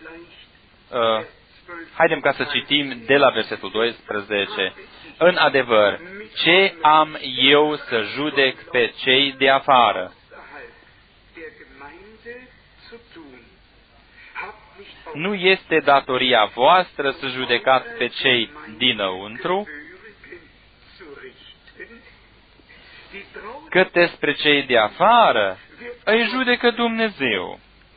S1: haidem ca să citim de la versetul 12, în adevăr, ce am eu să judec pe cei de afară? Nu este datoria voastră să judecați pe cei dinăuntru? Cât despre cei de afară, îi judecă Dumnezeu.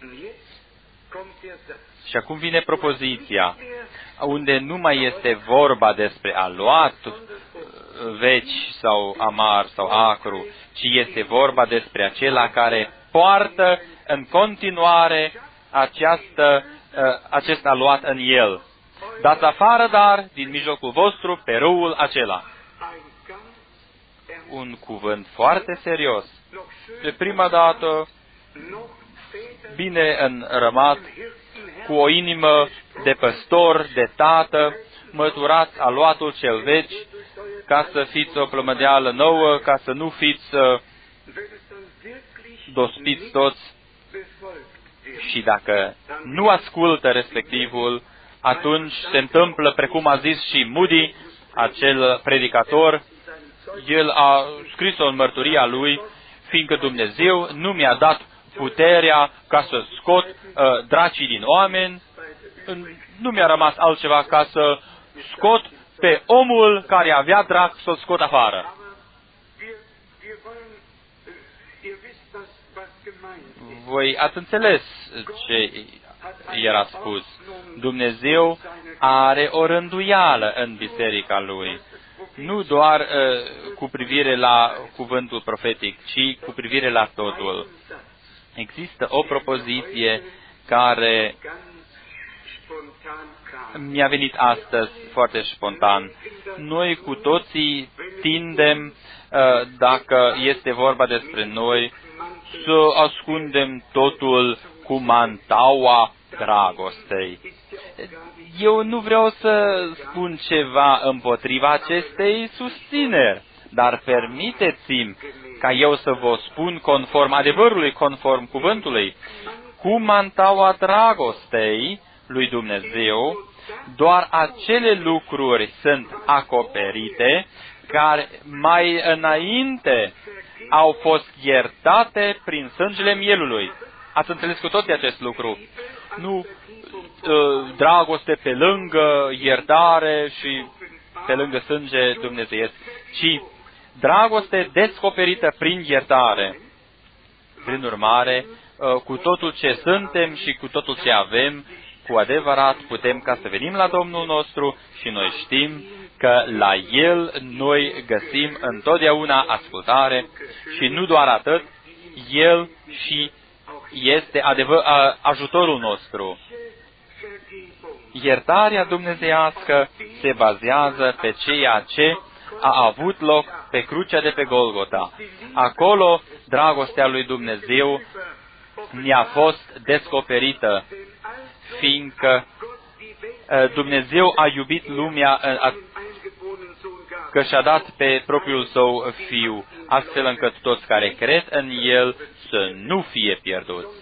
S1: Și acum vine propoziția, unde nu mai este vorba despre aluat vechi sau amar sau acru, ci este vorba despre acela care poartă în continuare acest aluat în el. Dați afară, dar, din mijlocul vostru, pe râul acela. Un cuvânt foarte serios. De prima dată, bine înrămat, cu o inimă de păstor, de tată, măturați aluatul cel vechi, ca să fiți o plămădeală nouă, ca să nu fiți dospiți toți. Și dacă nu ascultă respectivul, atunci se întâmplă, precum a zis și Moody, acel predicator, el a scris-o în mărturia lui, fiindcă Dumnezeu nu mi-a dat puterea ca să scot dracii din oameni, nu mi-a rămas altceva ca să scot pe omul care avea drac să-l scot afară. Voi ați înțeles ce era spus. Dumnezeu are o rânduială în biserica Lui. Nu doar cu privire la cuvântul profetic, ci cu privire la totul. Există o propoziție care mi-a venit astăzi foarte spontan. Noi cu toții tindem, dacă este vorba despre noi, să ascundem totul cu mantaua dragostei. Eu nu vreau să spun ceva împotriva acestei susțineri, dar permiteți-mi ca eu să vă spun conform adevărului, conform cuvântului, cu mantaua dragostei lui Dumnezeu, doar acele lucruri sunt acoperite care mai înainte au fost iertate prin sângele mielului. Ați înțeles cu toții acest lucru? Nu dragoste pe lângă iertare și pe lângă sânge dumnezeiesc, ci dragoste descoperită prin iertare. Prin urmare, cu totul ce suntem și cu totul ce avem, cu adevărat putem ca să venim la Domnul nostru și noi știm că la El noi găsim întotdeauna ascultare și nu doar atât, El și este ajutorul nostru. Iertarea dumnezeiască se bazează pe ceea ce a avut loc pe crucea de pe Golgota. Acolo dragostea lui Dumnezeu ne-a fost descoperită, fiindcă Dumnezeu a iubit lumea că și-a dat pe propriul Său Fiu, astfel încât toți care cred în El să nu fie pierduți.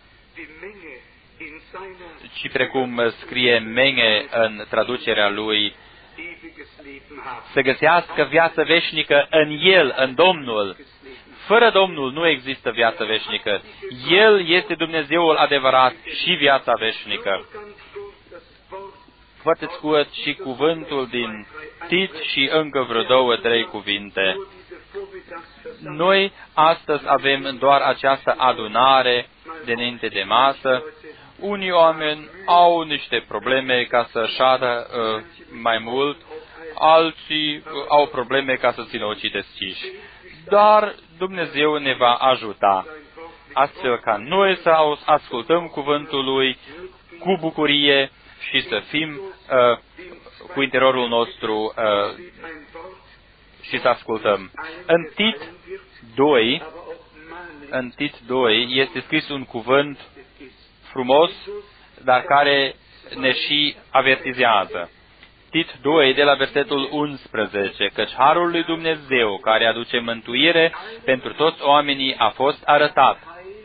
S1: Și precum scrie Menge în traducerea lui, să găsească viață veșnică în El, în Domnul. Fără Domnul nu există viață veșnică. El este Dumnezeul adevărat și viața veșnică. Foarte scurt și cuvântul din Tit și încă vreo 2-3 cuvinte. Noi astăzi avem doar această adunare de înainte de masă. Unii oameni au niște probleme ca să șadă mai mult, alții au probleme ca să țină ochii deschiși. Dar Dumnezeu ne va ajuta, astfel ca noi să ascultăm cuvântul Lui cu bucurie și să fim cu interiorul nostru și să ascultăm. În Tit 2 este scris un cuvânt frumos, dar care ne și avertizează. Tit 2, de la versetul 11, căci harul lui Dumnezeu, care aduce mântuire pentru toți oamenii, a fost arătat.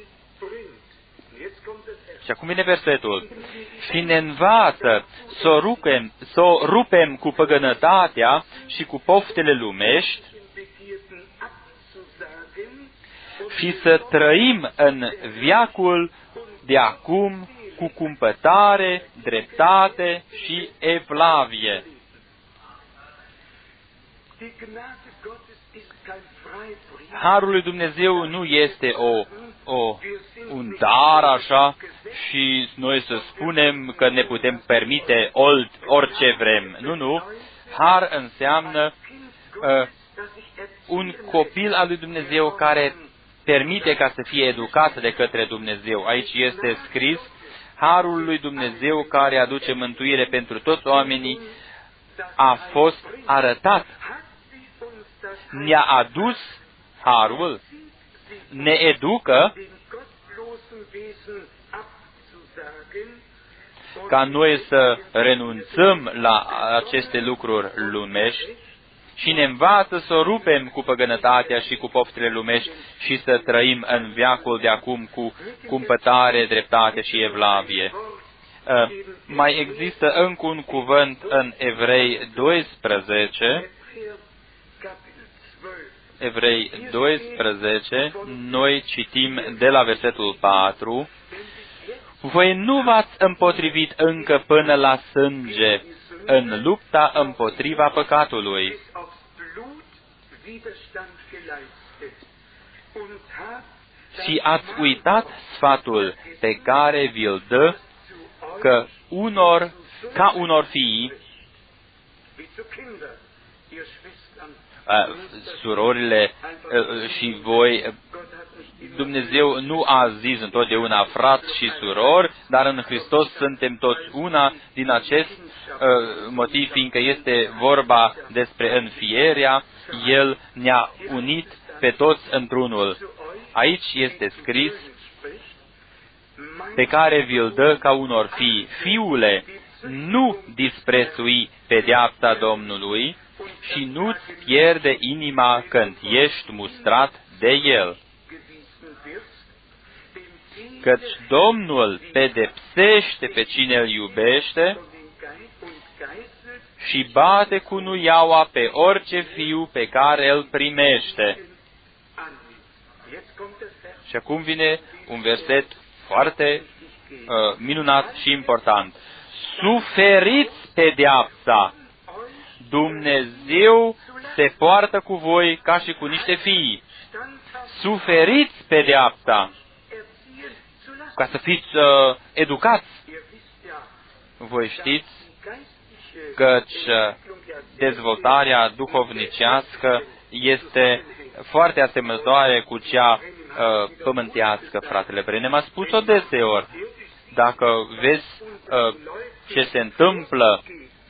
S1: Și acum vine versetul. Și ne învață să o rupem cu păgânătatea și cu poftele lumești și să trăim în veacul de acum cu cumpătare, dreptate și evlavie. Harul lui Dumnezeu nu este un dar așa și noi să spunem că ne putem permite orice vrem. Nu. Har înseamnă un copil al lui Dumnezeu care permite ca să fie educat de către Dumnezeu. Aici este scris, harul lui Dumnezeu care aduce mântuire pentru toți oamenii a fost arătat. Ne-a adus harul, ne educă ca noi să renunțăm la aceste lucruri lumești și ne învață să o rupem cu păgânătatea și cu poftele lumești și să trăim în veacul de acum cu cumpătare, dreptate și evlavie. Mai există încă un cuvânt în Evrei 12. Evrei 12, noi citim de la versetul 4. Voi nu v-ați împotrivit încă până la sânge în lupta împotriva păcatului. Și ați uitat sfatul pe care vi-l dă că ca unor fii, surorile și voi, Dumnezeu nu a zis întotdeauna frați și surori, dar în Hristos suntem toți una din acest motiv, fiindcă este vorba despre înfierea, El ne-a unit pe toți într-unul. Aici este scris, pe care vi-l dă ca unor fii. Fiule, nu disprețui pedeapsa Domnului și nu-ți pierde inima când ești mustrat de El. Căci Domnul pedepsește pe cine îl iubește și bate cu nuiaua pe orice fiu pe care îl primește. Și acum vine un verset foarte minunat și important. Suferiți pedeapsa. Dumnezeu se poartă cu voi ca și cu niște fii. Suferiți pedeapsa ca să fiți educați. Voi știți căci dezvoltarea duhovnicească este foarte asemănătoare cu cea pământească, fratele Brenem a spus-o deseori. Dacă vezi ce se întâmplă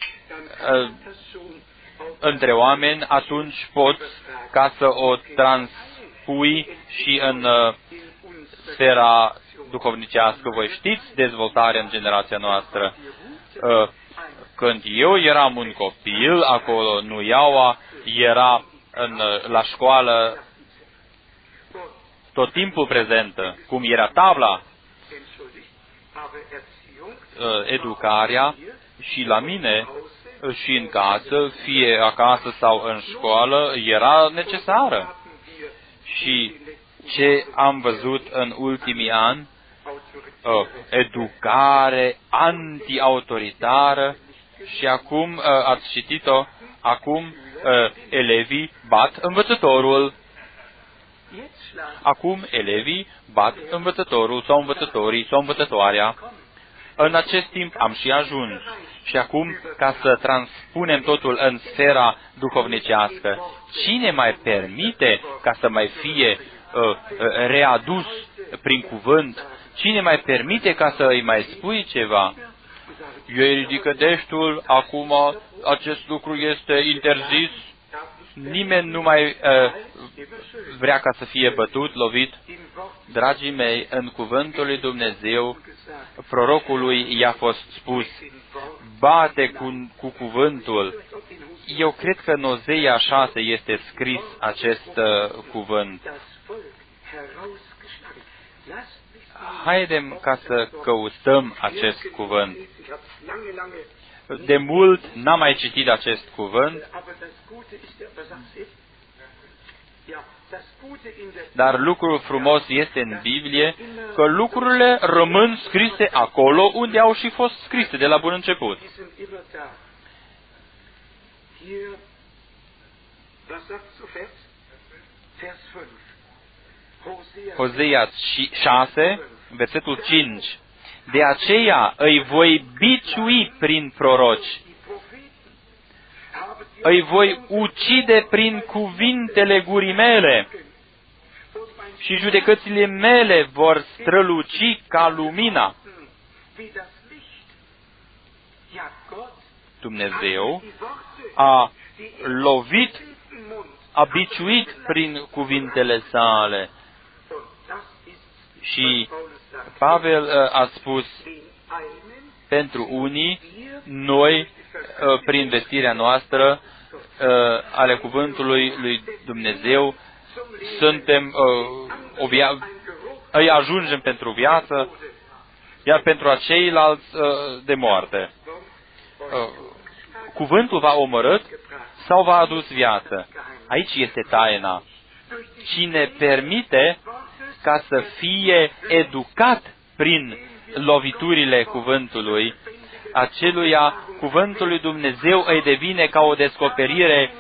S1: între oameni, atunci poți ca să o transpui și în sfera duhovnicească. Voi știți dezvoltarea în generația noastră. Când eu eram un copil, acolo nuiaua era la școală tot timpul prezentă. Cum era tabla, educarea și la mine și în casă, fie acasă sau în școală, era necesară. Și ce am văzut în ultimii ani, educare anti-autoritară, și acum ați citit-o, acum elevii bat învățătorul. Acum elevii bat învățătorul sau învățătorii sau învățătoarea. În acest timp am și ajuns. Și acum, ca să transpunem totul în sfera duhovnicească, cine mai permite ca să mai fie readus prin cuvânt? Cine mai permite ca să îi mai spui ceva? Eu ridică deștul, acum acest lucru este interzis. Nimeni nu mai vrea ca să fie bătut, lovit. Dragii mei, în cuvântul lui Dumnezeu, prorocului i-a fost spus, bate cu cuvântul. Eu cred că în Ozeia 6 este scris acest cuvânt. Haidem ca să căutăm acest cuvânt. De mult n-am mai citit acest cuvânt, dar lucrul frumos este în Biblie că lucrurile rămân scrise acolo unde au și fost scrise de la bun început. Hosea 6, versetul 5. De aceea îi voi biciui prin proroci, îi voi ucide prin cuvintele gurii mele și judecățile mele vor străluci ca lumina. Dumnezeu a lovit, a biciuit prin cuvintele sale. Și Pavel a spus, pentru unii, noi, prin vestirea noastră ale cuvântului lui Dumnezeu, suntem, îi ajungem pentru viață, iar pentru aceilalți de moarte. Cuvântul v-a omorât sau v-a adus viață? Aici este taina. Cine permite ca să fie educat prin loviturile cuvântului, aceluia cuvântul lui Dumnezeu îi devine ca o descoperire.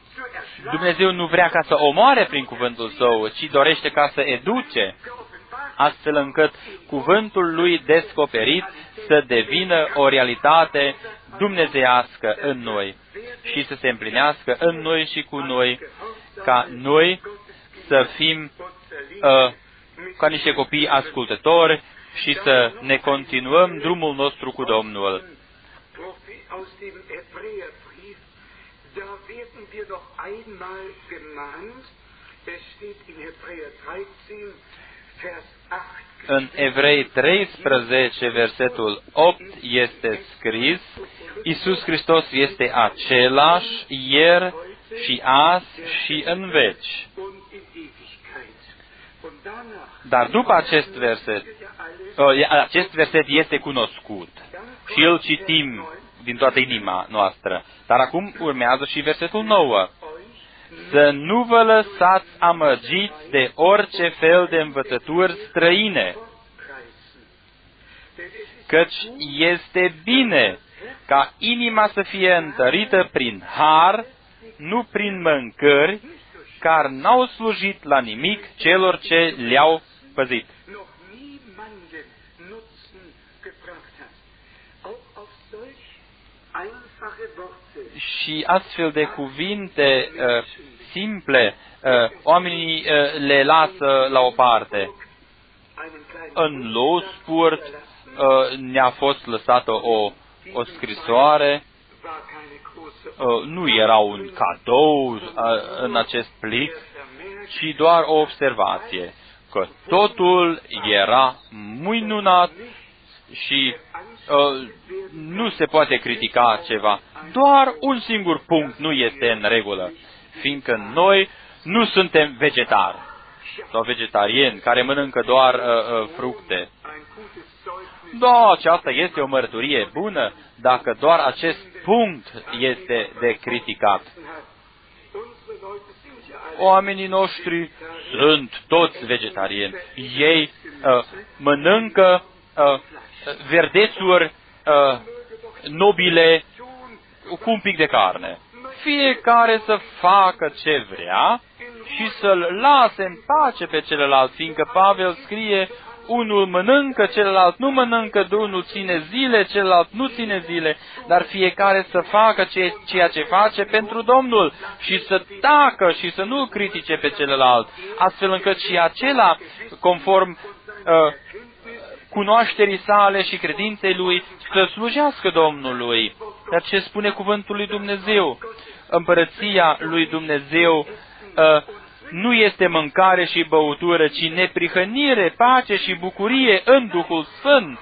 S1: Dumnezeu nu vrea ca să omoare prin cuvântul său, ci dorește ca să educe. astfel încât cuvântul lui descoperit să devină o realitate dumnezeiască în noi și să se împlinească în noi și cu noi, ca noi să fim ca niște copii ascultători și să ne continuăm drumul nostru cu Domnul. În Evrei 13, versetul 8, este scris: Iisus Hristos este același ieri și azi și în veci. Dar după acest verset este cunoscut și îl citim din toată inima noastră. Dar acum urmează și versetul 9. Să nu vă lăsați amăgiți de orice fel de învățături străine, căci este bine ca inima să fie întărită prin har, nu prin mâncări, care n-au slujit la nimic celor ce le-au păzit. Și astfel de cuvinte simple, oamenii le lasă la o parte. În Lospurt ne-a fost lăsată o scrisoare, nu era un cadou în acest plic, ci doar o observație, că totul era minunat și nu se poate critica ceva. Doar un singur punct nu este în regulă, fiindcă noi nu suntem vegetari sau vegetarieni care mănâncă doar fructe. Da, aceasta este o mărturie bună, dacă doar acest punct este de criticat. Oamenii noștri sunt toți vegetariani. Ei mănâncă verdețuri nobile cu un pic de carne. Fiecare să facă ce vrea și să-l lase în pace pe celălalt, fiindcă Pavel scrie: unul mănâncă, celălalt nu mănâncă, unul ține zile, celălalt nu ține zile, dar fiecare să facă ceea ce face pentru Domnul și să tacă și să nu critique pe celălalt, astfel încât și acela, conform cunoașterii sale și credinței lui, să slujească Domnului. Dar ce spune cuvântul lui Dumnezeu? Împărăția lui Dumnezeu nu este mâncare și băutură, ci neprihănire, pace și bucurie în Duhul Sfânt.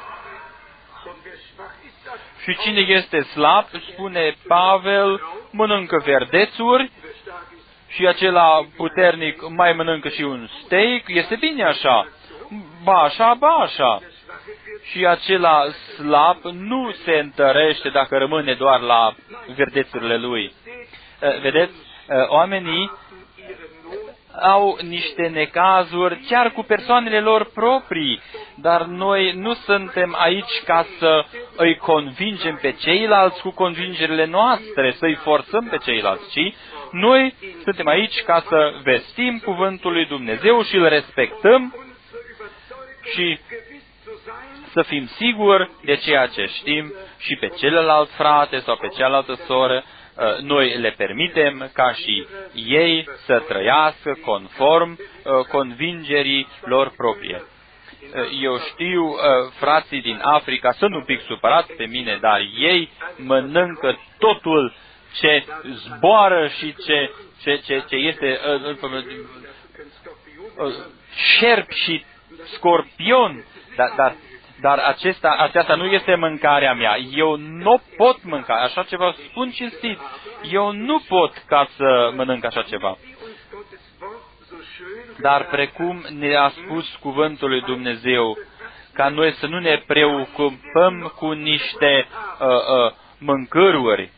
S1: Și cine este slab, spune Pavel, mănâncă verdețuri și acela puternic mai mănâncă și un steak. Este bine așa. Ba așa, ba așa. Și acela slab nu se întărește dacă rămâne doar la verdețurile lui. Vedeți, oamenii au niște necazuri chiar cu persoanele lor proprii, dar noi nu suntem aici ca să îi convingem pe ceilalți cu convingerile noastre, să îi forțăm pe ceilalți, ci noi suntem aici ca să vestim cuvântul lui Dumnezeu și îl respectăm și să fim siguri de ceea ce știm și pe celălalt frate sau pe cealaltă soră, noi le permitem ca și ei să trăiască conform convingerii lor proprie. Eu știu, frații din Africa sunt un pic supărați pe mine, dar ei mănâncă totul ce zboară și ce este șerp și scorpion, dar aceasta nu este mâncarea mea. Eu nu pot mânca așa ceva, spun cinstit. Eu nu pot ca să mănânc așa ceva. Dar precum ne-a spus cuvântul lui Dumnezeu, ca noi să nu ne preocupăm cu niște mâncăruri.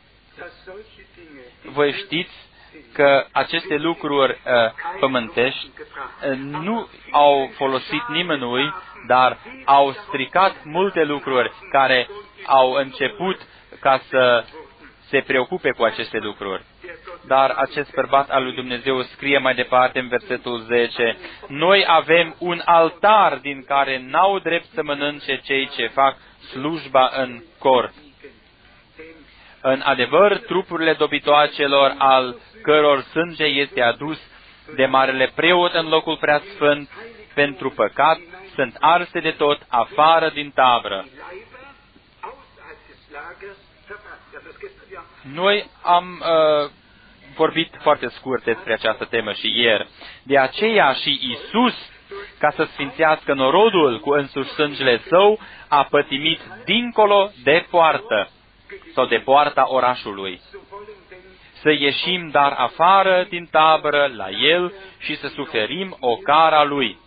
S1: Voi știți că aceste lucruri pământești nu au folosit nimănui, dar au stricat multe lucruri care au început ca să se preocupe cu aceste lucruri. Dar acest bărbat al lui Dumnezeu scrie mai departe în versetul 10, noi avem un altar din care n-au drept să mănânce cei ce fac slujba în cort. În adevăr, trupurile dobitoacelor al căror sânge este adus de marele preot în locul preasfânt pentru păcat, sunt arse de tot afară din tabră. Noi am vorbit foarte scurt despre această temă și ieri. De aceea și Iisus, ca să sfințească norodul cu însuși sângele său, a pătimit dincolo de poartă sau de poarta orașului. Să ieșim dar afară din tabără la el și să suferim ocara lui.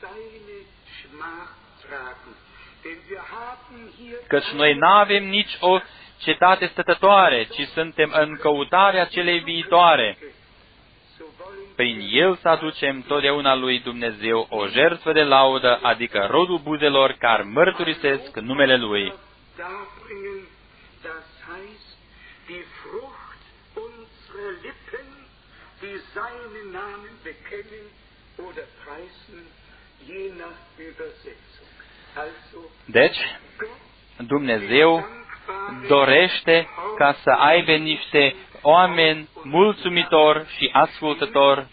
S1: Căci noi n-avem nici o cetate stătătoare, ci suntem în căutarea celei viitoare. Prin el să aducem totdeauna lui Dumnezeu o jertfă de laudă, adică rodul buzelor care mărturisesc numele lui. Deci, Dumnezeu dorește ca să aibă niște oameni mulțumitori și ascultători,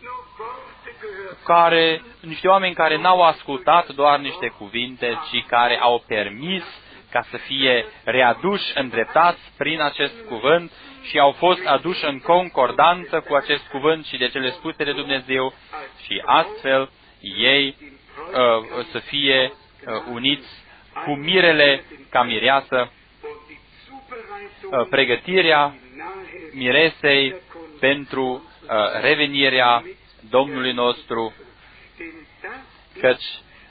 S1: niște oameni care n-au ascultat doar niște cuvinte, ci care au permis ca să fie readuși îndreptați prin acest cuvânt și au fost aduși în concordanță cu acest cuvânt și de cele spuse de Dumnezeu și astfel ei să fie uniți cu mirele ca mireasă, pregătirea miresei pentru revenirea Domnului nostru, căci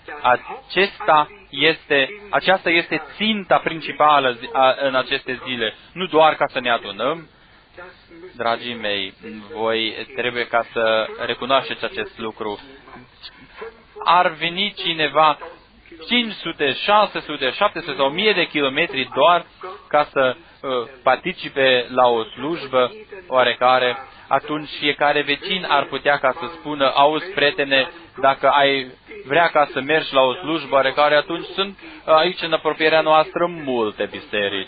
S1: aceasta este ținta principală în aceste zile. Nu doar ca să ne adunăm, dragii mei, voi trebuie ca să recunoașteți acest lucru. Ar veni cineva 500, 600, 700 sau 1000 de kilometri doar ca să participe la o slujbă oarecare, atunci fiecare vecin ar putea ca să spună, auzi, prietene, dacă ai vrea ca să mergi la o slujbă oarecare, atunci sunt aici în apropierea noastră multe biserici.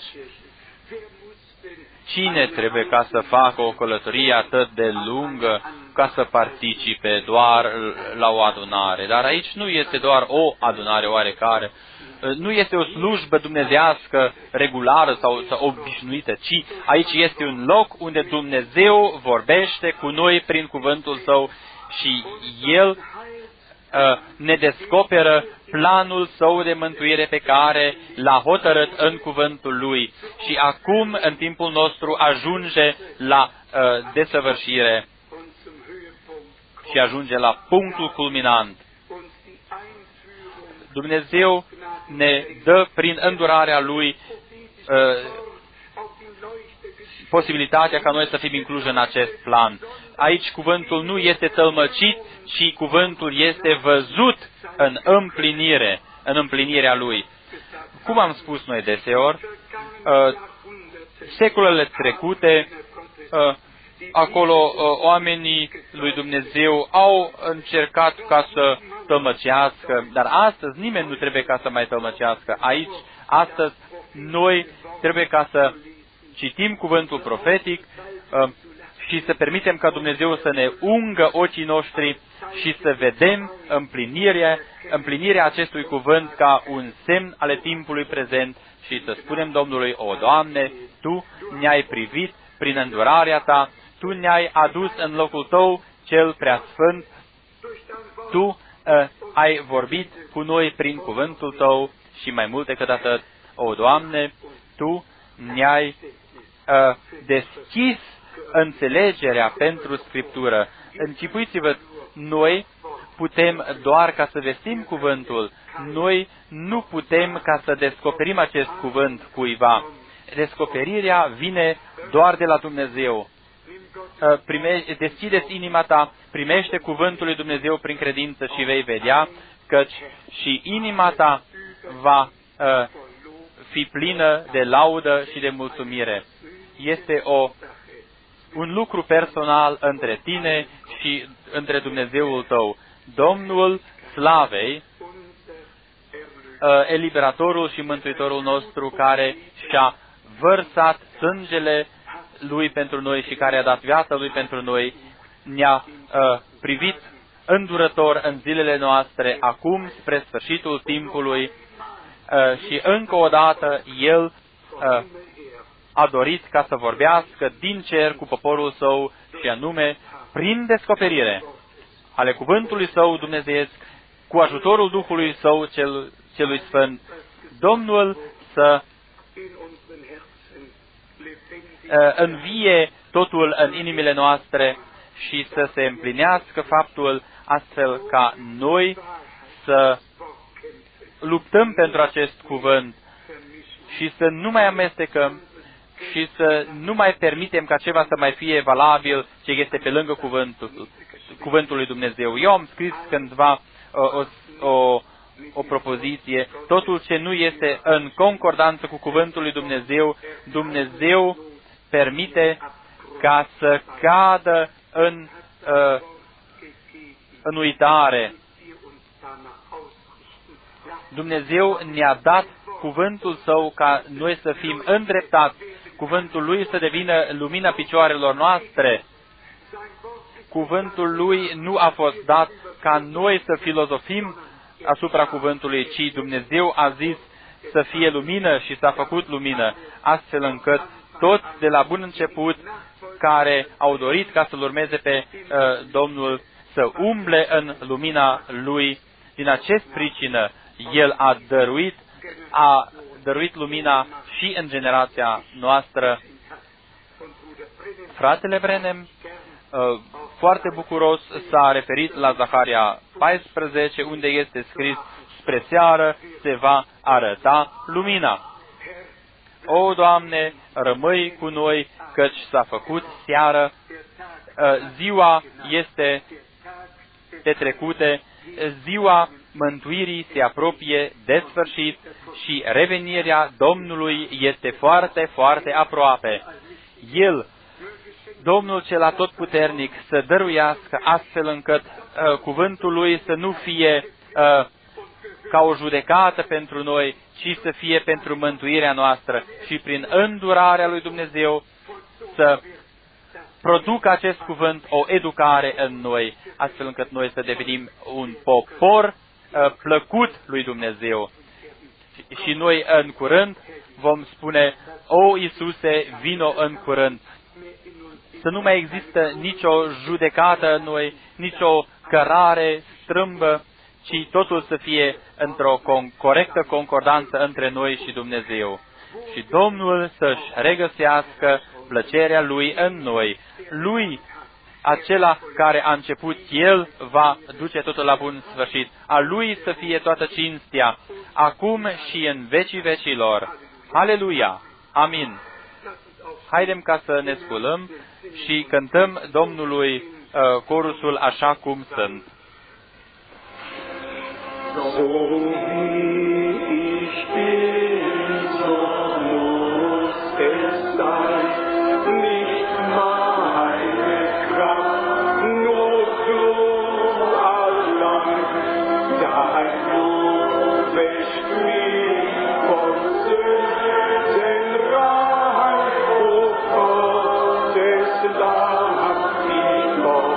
S1: Cine trebuie ca să facă o călătorie atât de lungă ca să participe doar la o adunare? Dar aici nu este doar o adunare oarecare, nu este o slujbă dumnezească regulară sau obișnuită, ci aici este un loc unde Dumnezeu vorbește cu noi prin cuvântul Său și El ne descoperă planul Său de mântuire pe care l-a hotărât în cuvântul Lui și acum, în timpul nostru, ajunge la desăvârșire și ajunge la punctul culminant. Dumnezeu ne dă prin îndurarea Lui posibilitatea ca noi să fim incluși în acest plan. Aici cuvântul nu este tălmăcit, ci cuvântul este văzut în împlinire, în împlinirea Lui. Cum am spus noi deseori, secolele trecute, acolo oamenii lui Dumnezeu au încercat ca să tălmăcească, dar astăzi nimeni nu trebuie ca să mai tălmăcească. Aici, astăzi, noi trebuie ca să citim cuvântul profetic și să permitem ca Dumnezeu să ne ungă ochii noștri și să vedem împlinirea acestui cuvânt ca un semn ale timpului prezent și să spunem Domnului, o, Doamne, Tu ne-ai privit prin îndurarea Ta, Tu ne-ai adus în locul Tău cel preasfânt, Tu ai vorbit cu noi prin cuvântul Tău și mai mult decât atât, o, Doamne, Tu ne-ai deschis înțelegerea pentru Scriptură. Închipuiți-vă, noi putem doar ca să vestim cuvântul, noi nu putem ca să descoperim acest cuvânt cuiva. Descoperirea vine doar de la Dumnezeu. Deschideți inima ta, primește cuvântul lui Dumnezeu prin credință și vei vedea căci și inima ta va fi plină de laudă și de mulțumire. Este o un lucru personal între tine și între Dumnezeul tău. Domnul Slavei, eliberatorul și mântuitorul nostru, care și-a vărsat sângele Lui pentru noi și care a dat viața Lui pentru noi, ne-a privit îndurător în zilele noastre, acum spre sfârșitul timpului, și încă o dată El a dorit ca să vorbească din cer cu poporul Său, și anume prin descoperire ale cuvântului Său dumnezeiesc, cu ajutorul Duhului Său celui Sfânt. Domnul să învie totul în inimile noastre și să se împlinească faptul, astfel ca noi să luptăm pentru acest cuvânt și să nu mai amestecăm și să nu mai permitem ca ceva să mai fie valabil ce este pe lângă cuvântul lui Dumnezeu. Eu am scris cândva o propoziție: totul ce nu este în concordanță cu cuvântul lui Dumnezeu, Dumnezeu permite ca să cadă în uitare. Dumnezeu ne-a dat cuvântul Său ca noi să fim îndreptați, cuvântul Lui să devină lumina picioarelor noastre. Cuvântul Lui nu a fost dat ca noi să filozofim asupra cuvântului, ci Dumnezeu a zis să fie lumină și s-a făcut lumină, astfel încât toți de la bun început care au dorit ca să-L urmeze pe Domnul să umble în lumina Lui. Din acest pricină El a dăruit lumina și în generația noastră. Fratele Branham foarte bucuros s-a referit la Zaharia 14, unde este scris: spre seară se va arăta lumina. O, Doamne, rămâi cu noi, căci s-a făcut seară, ziua este petrecute, ziua mântuirii se apropie de sfârșit și revenirea Domnului este foarte, foarte aproape. El, Domnul cel atotputernic, să dăruiască astfel încât cuvântul Lui să nu fie ca o judecată pentru noi, ci să fie pentru mântuirea noastră și prin îndurarea lui Dumnezeu să producă acest cuvânt o educare în noi, astfel încât noi să devenim un popor plăcut lui Dumnezeu. Și noi în curând vom spune: o, Iisuse, vino în curând. Să nu mai există nicio judecată în noi, nicio cărare strâmbă, ci totul să fie într-o corectă concordanță între noi și Dumnezeu. Și Domnul să-și regăsească plăcerea Lui în noi. Lui, acela care a început, El va duce totul la bun sfârșit. A Lui să fie toată cinstea, acum și în vecii vecilor. Aleluia! Amin! Haidem ca să ne sculăm și cântăm Domnului corusul Așa cum sunt.
S2: So wie ich bin, so muss es sein, nicht meine Kraft, nur du allein, dein Blut wäscht mich von Sünden rein, o Gottes Lamm, ich komm.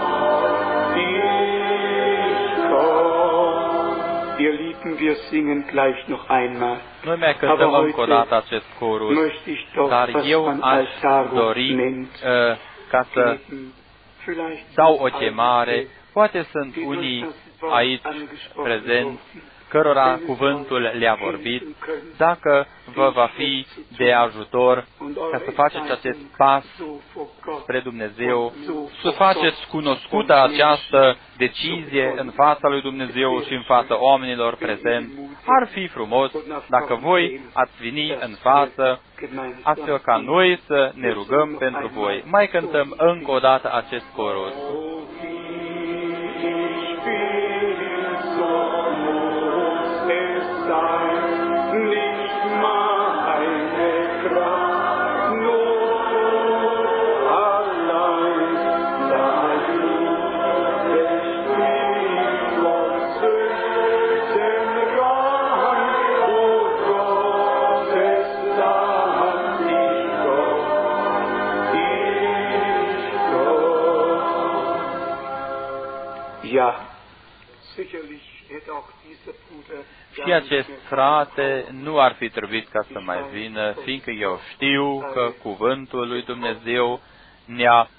S2: Ihr Lieben, wir singen gleich noch einmal.
S1: Noi mai cântăm încă o dată acest corus, dar eu aș dori ca să dau o chemare. Poate sunt unii aici prezenți cărora cuvântul le-a vorbit. Dacă vă va fi de ajutor ca să faceți acest pas spre Dumnezeu, să faceți cunoscută această decizie în fața lui Dumnezeu și în fața oamenilor prezenți, ar fi frumos dacă voi ați veni în față, astfel ca noi să ne rugăm pentru voi. Mai cântăm încă o dată acest corus.
S2: Nicht meine Kraft, nur du allein. Ja, sicherlich hätte auch dieser Bruder
S1: Și acest frate nu ar fi trebuit ca să mai vină, fiindcă eu știu că cuvântul lui Dumnezeu ne-a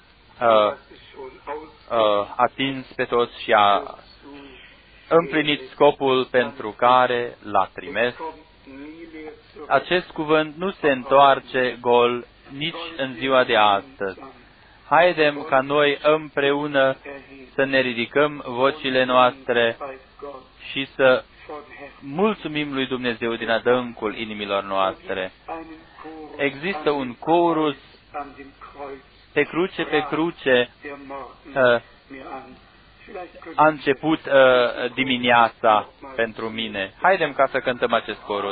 S1: atins pe toți și a împlinit scopul pentru care l-a trimis. Acest cuvânt nu se întoarce gol nici în ziua de astăzi. Haidem ca noi împreună să ne ridicăm vocile noastre și să mulțumim lui Dumnezeu din adâncul inimilor noastre. Există un chorus pe cruce, a început dimineața pentru mine. Haidem ca să cântăm acest chorus.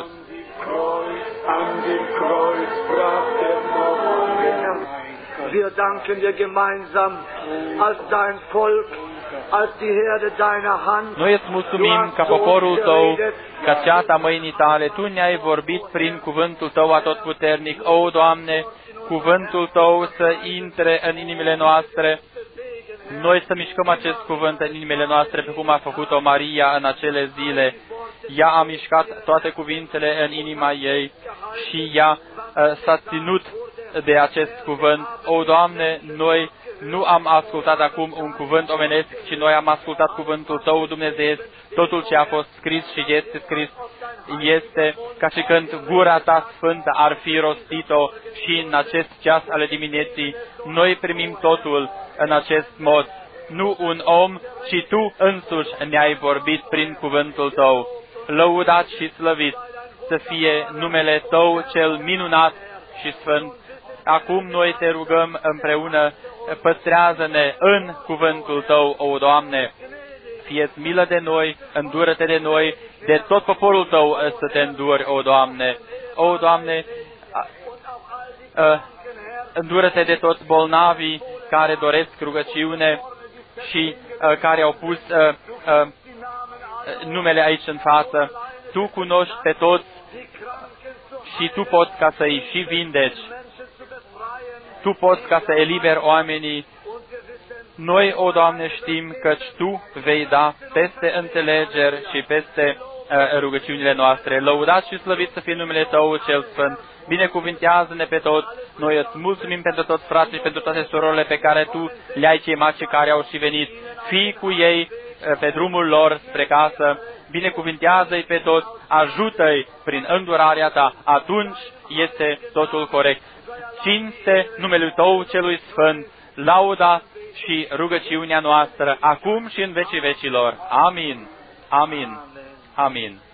S3: Wir danken dir gemeinsam als dein Volk, als die Herde deiner Hand.
S1: Noi îți mulțumim ca poporul tău, ca ceata mâinii tale. Tu ne-ai vorbit prin cuvântul tău atotputernic. O, Doamne, cuvântul tău să intre în inimile noastre. Noi să mișcăm acest cuvânt în inimile noastre, pe cum a făcut-o Maria în acele zile. Ea a mișcat toate cuvintele în inima ei și ea s-a ținut de acest cuvânt. O, Doamne, noi nu am ascultat acum un cuvânt omenesc, ci noi am ascultat cuvântul Tău, Dumnezeu. Totul ce a fost scris și este scris este ca și când gura Ta sfântă ar fi rostit-o și în acest ceas ale dimineții noi primim totul în acest mod. Nu un om, ci Tu însuși ne-ai vorbit prin cuvântul Tău. Lăudat și slăvit să fie numele Tău cel minunat și sfânt. Acum noi te rugăm împreună, păstrează-ne în cuvântul Tău, o Doamne. Fie-ți milă de noi, îndură-te de noi, de tot poporul Tău să te înduri, o Doamne. O Doamne, îndură-te de toți bolnavii care doresc rugăciune și care au pus numele aici în față. Tu cunoști pe toți și Tu poți ca să-i și vindeci. Tu poți ca să eliberi oamenii. Noi, o Doamne, știm căci Tu vei da peste înțelegeri și peste rugăciunile noastre. Lăudat și slăvit să fie numele Tău cel Sfânt. Binecuvintează-ne pe toți. Noi îți mulțumim pentru toți frații și pentru toate surorile pe care Tu le-ai chemat și care au și venit. Fii cu ei pe drumul lor spre casă. Binecuvintează-i pe toți. Ajută-i prin îndurarea Ta. Atunci este totul corect. Cinste numelui Tău celui Sfânt, lauda și rugăciunea noastră, acum și în vecii vecilor. Amin. Amin. Amin.